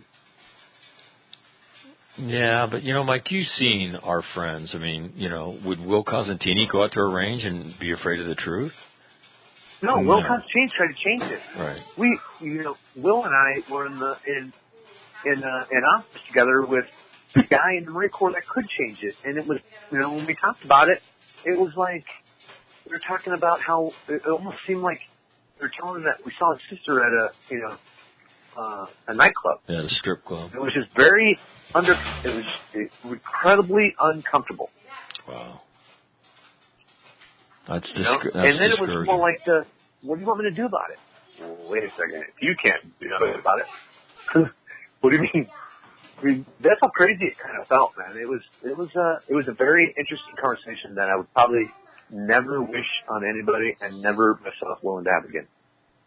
Yeah, but, you know, Mike, you've seen our friends. I mean, you know, would Will Cosentini go out to a range and be afraid of the truth? No, no. Will Cosentini tried to change it. Right. We, you know, Will and I were in the in in uh, an office together with a guy in the Marine Corps that could change it, and it was, you know, when we talked about it, it was like we were talking about how it almost seemed like we were telling him that we saw his sister at a, you know, uh, a nightclub. Yeah, a strip club. It was just very under. It was it, incredibly uncomfortable. Wow. That's, disc- you know? that's And then it was discouraging. more like the, what do you want me to do about it? Well, wait a second. If you can't do nothing about it, what do you mean? I mean, that's how crazy it kind of felt, man. It was, it was a, it was a very interesting conversation that I would probably never wish on anybody and never myself willing to have again.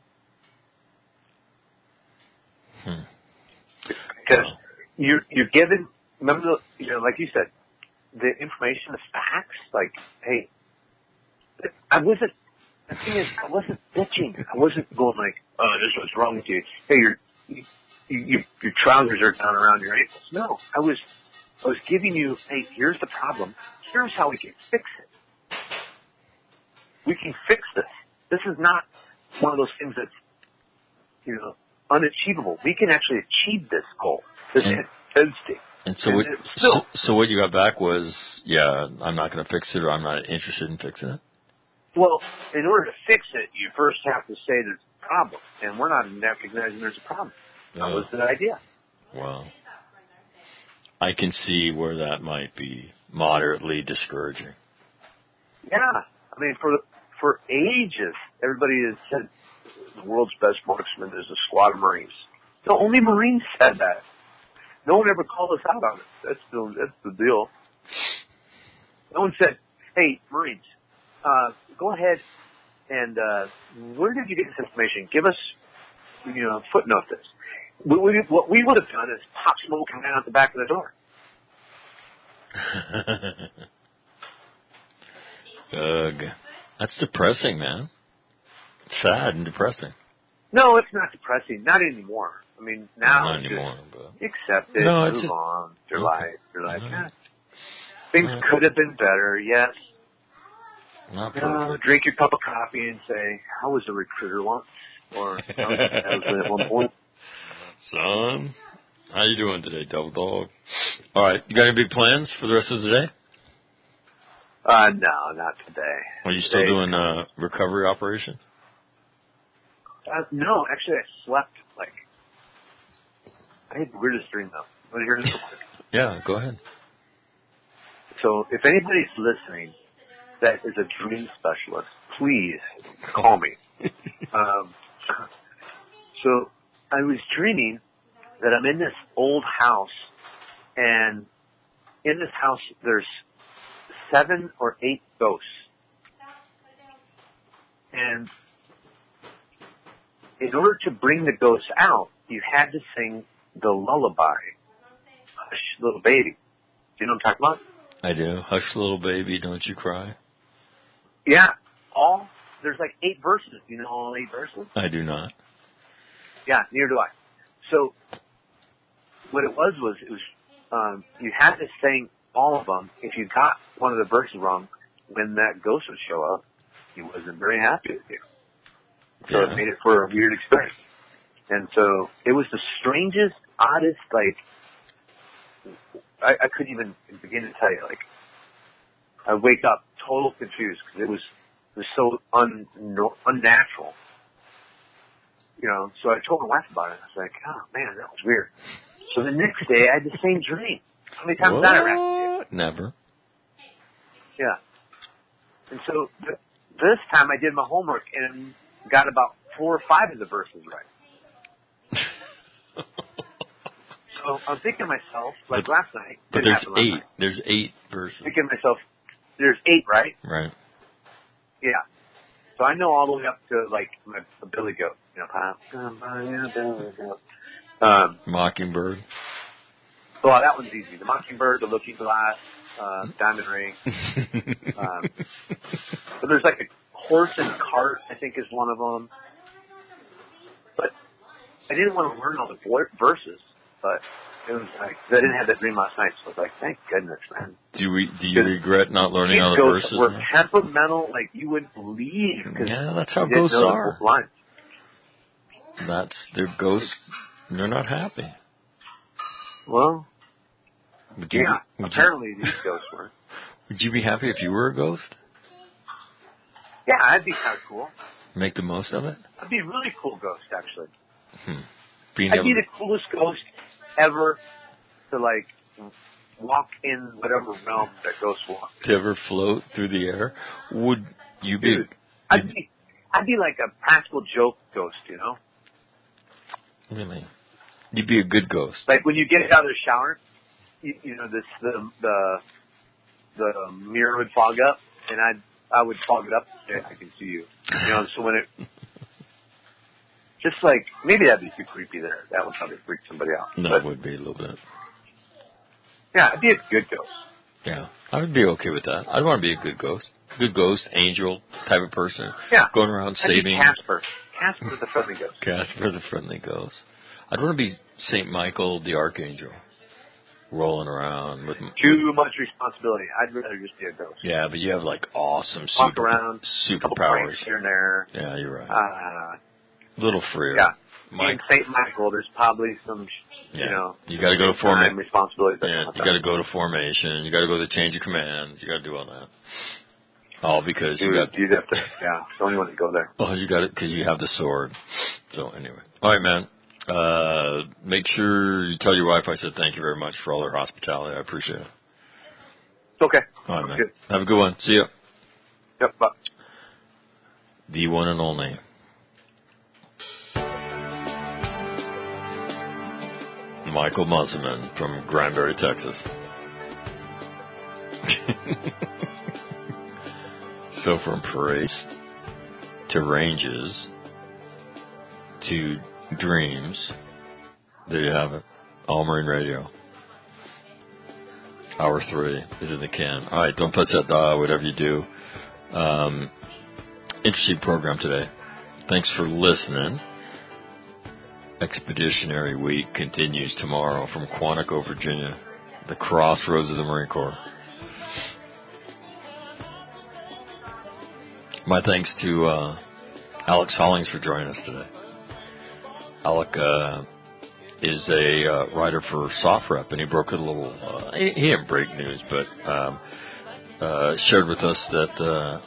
Hmm. Because wow. you're, you're given, remember the, you know, like you said, the information, the facts, like, hey, I wasn't, the thing is, I wasn't bitching. I wasn't going like, oh, this is what's wrong with you. Hey, your, you, you, your trousers are down around your ankles. No, I was, I was giving you, hey, here's the problem. Here's how we can fix it. We can fix this. This is not one of those things that's, you know, unachievable. We can actually achieve this goal, this intensity. And so, and what, so, so what you got back was, yeah, I'm not going to fix it, or I'm not interested in fixing it? Well, in order to fix it, you first have to say there's a problem, and we're not even recognizing there's a problem. That uh, was the idea. Wow. I can see where that might be moderately discouraging. Yeah. I mean, for for ages, everybody has said the world's best marksman is a squad of Marines. The only Marines said that. No one ever called us out on it. That's the, that's the deal. No one said, hey, Marines, uh, go ahead and, uh, where did you get this information? Give us, you know, footnote this. What we, what we would have done is pop smoke and ran out the back of the door. Ugh. That's depressing, man. Sad and depressing. No, it's not depressing. Not anymore. I mean, now not anymore, but accept it, no, move just, on. Your okay. life. You're like, right. eh, things right. could have been better. Yes. Not uh, drink your cup of coffee and say, "How was the recruiter once?" Or "How was it at one point?" Son, how you doing today, Double Dog? All right, you got any big plans for the rest of the day? Uh, no, not today. Are you still today, doing a recovery operation? Uh, no, actually, I slept like. I had the weirdest dream though. Want to hear this real quick? Yeah, go ahead. So, if anybody's listening that is a dream specialist, please call me. um, so, I was dreaming that I'm in this old house, and in this house there's seven or eight ghosts. And in order to bring the ghosts out, you had to sing the lullaby, Hush Little Baby. Do you know what I'm talking about? I do. Hush, little baby, don't you cry. Yeah. All, there's like eight verses. Do you know all eight verses? I do not. Yeah, neither do I. So, what it was was, it was, um, you had to sing all of them. If you got one of the verses wrong, when that ghost would show up, he wasn't very happy with you. So Yeah. it made it for a weird experience. And so it was the strangest, oddest, like, I, I couldn't even begin to tell you, like, I wake up total confused because it was, it was so un, no, unnatural. You know, so I told my wife about it. I was like, oh man, that was weird. So the next day I had the same dream. How many times What? did that ever happen to you? Never. Yeah. And so th- this time I did my homework and got about four or five of the verses right. So I'm thinking to myself, like but, last night. But there's eight. Night. There's eight verses. Thinking to myself, there's eight, right? Right. Yeah. So I know all the way up to like my Billy Goat. You know, um, Mockingbird. Well, that one's easy. The Mockingbird, the Looking Glass, uh, Diamond Ring. um, but there's like a horse and cart, I think, is one of them. But I didn't want to learn all the verses. But it was like, I didn't have that dream last night, so I was like, thank goodness, man. Do you, re- do you regret not learning all the ghosts verses? Were man? temperamental, like you wouldn't believe. Yeah, that's how ghosts are. The that's, they're ghosts, they're not happy. Well, would you yeah, be, would apparently you, these ghosts were. Would you be happy if you were a ghost? Yeah, that'd be kind of cool. Make the most of it? I'd be a really cool ghost, actually. Hmm. Being I'd able be the coolest ghost ever to, like, walk in whatever realm that ghosts walk. To ever float through the air? Would you be... Dude, I'd be, I'd be like a practical joke ghost, you know? Really? You'd be a good ghost. Like, when you get out of the shower, you, you know, this, the, the, the mirror would fog up, and I'd, I would fog it up and say, I can see you. You know, so when it... Just like, maybe that'd be too creepy there. That would probably freak somebody out. No, but, it would be a little bit. Yeah, I'd be a good ghost. Yeah, I would be okay with that. I'd want to be a good ghost. Good ghost, angel type of person. Yeah. Going around I'd saving. Be Casper. Casper the friendly ghost. Casper the friendly ghost. I'd want to be Saint Michael the Archangel. Rolling around with... Too much responsibility. I'd rather just be a ghost. Yeah, but you have like awesome Walk super, around, superpowers. Here and there. Yeah, you're right. Uh, little freer. Yeah. Mike. In Saint Michael, there's probably some, you yeah. know, you got to go to formation. Responsibility. Yeah, you got to go to formation. You got to go to the change of commands. You got to do all that. All because Dude, you got. You'd have to. Yeah, don't even want to go there. Well, you got it because you have the sword. So anyway, all right, man. Uh, make sure you tell your wife I said thank you very much for all her hospitality. I appreciate it. It's okay. All right, man. Good. Have a good one. See ya. Yep. Bye. The one and only. Michael Musselman from Granbury, Texas. So from parades to ranges to dreams, there you have it. All Marine Radio. Hour three is in the can. All right, don't touch that dial, whatever you do. Um, interesting program today. Thanks for listening. Expeditionary Week continues tomorrow from Quantico, Virginia, the crossroads of the Marine Corps. My thanks to uh, Alex Hollings for joining us today. Alec uh, is a uh, writer for SOFREP, and he broke a little, uh, he, he didn't break news, but um, uh, shared with us that uh,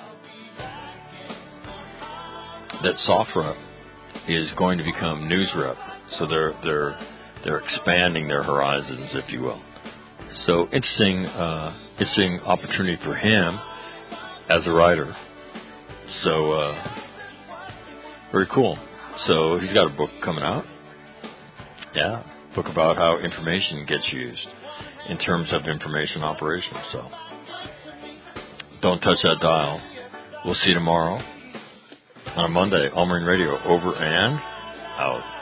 that SoftRep is going to become NewsRep. So they're they're they're expanding their horizons, if you will. So interesting, uh, interesting opportunity for him as a writer. So uh, very cool. So he's got a book coming out. Yeah, book about how information gets used in terms of information operations. So don't touch that dial. We'll see you tomorrow on a Monday. All Marine Radio over and out.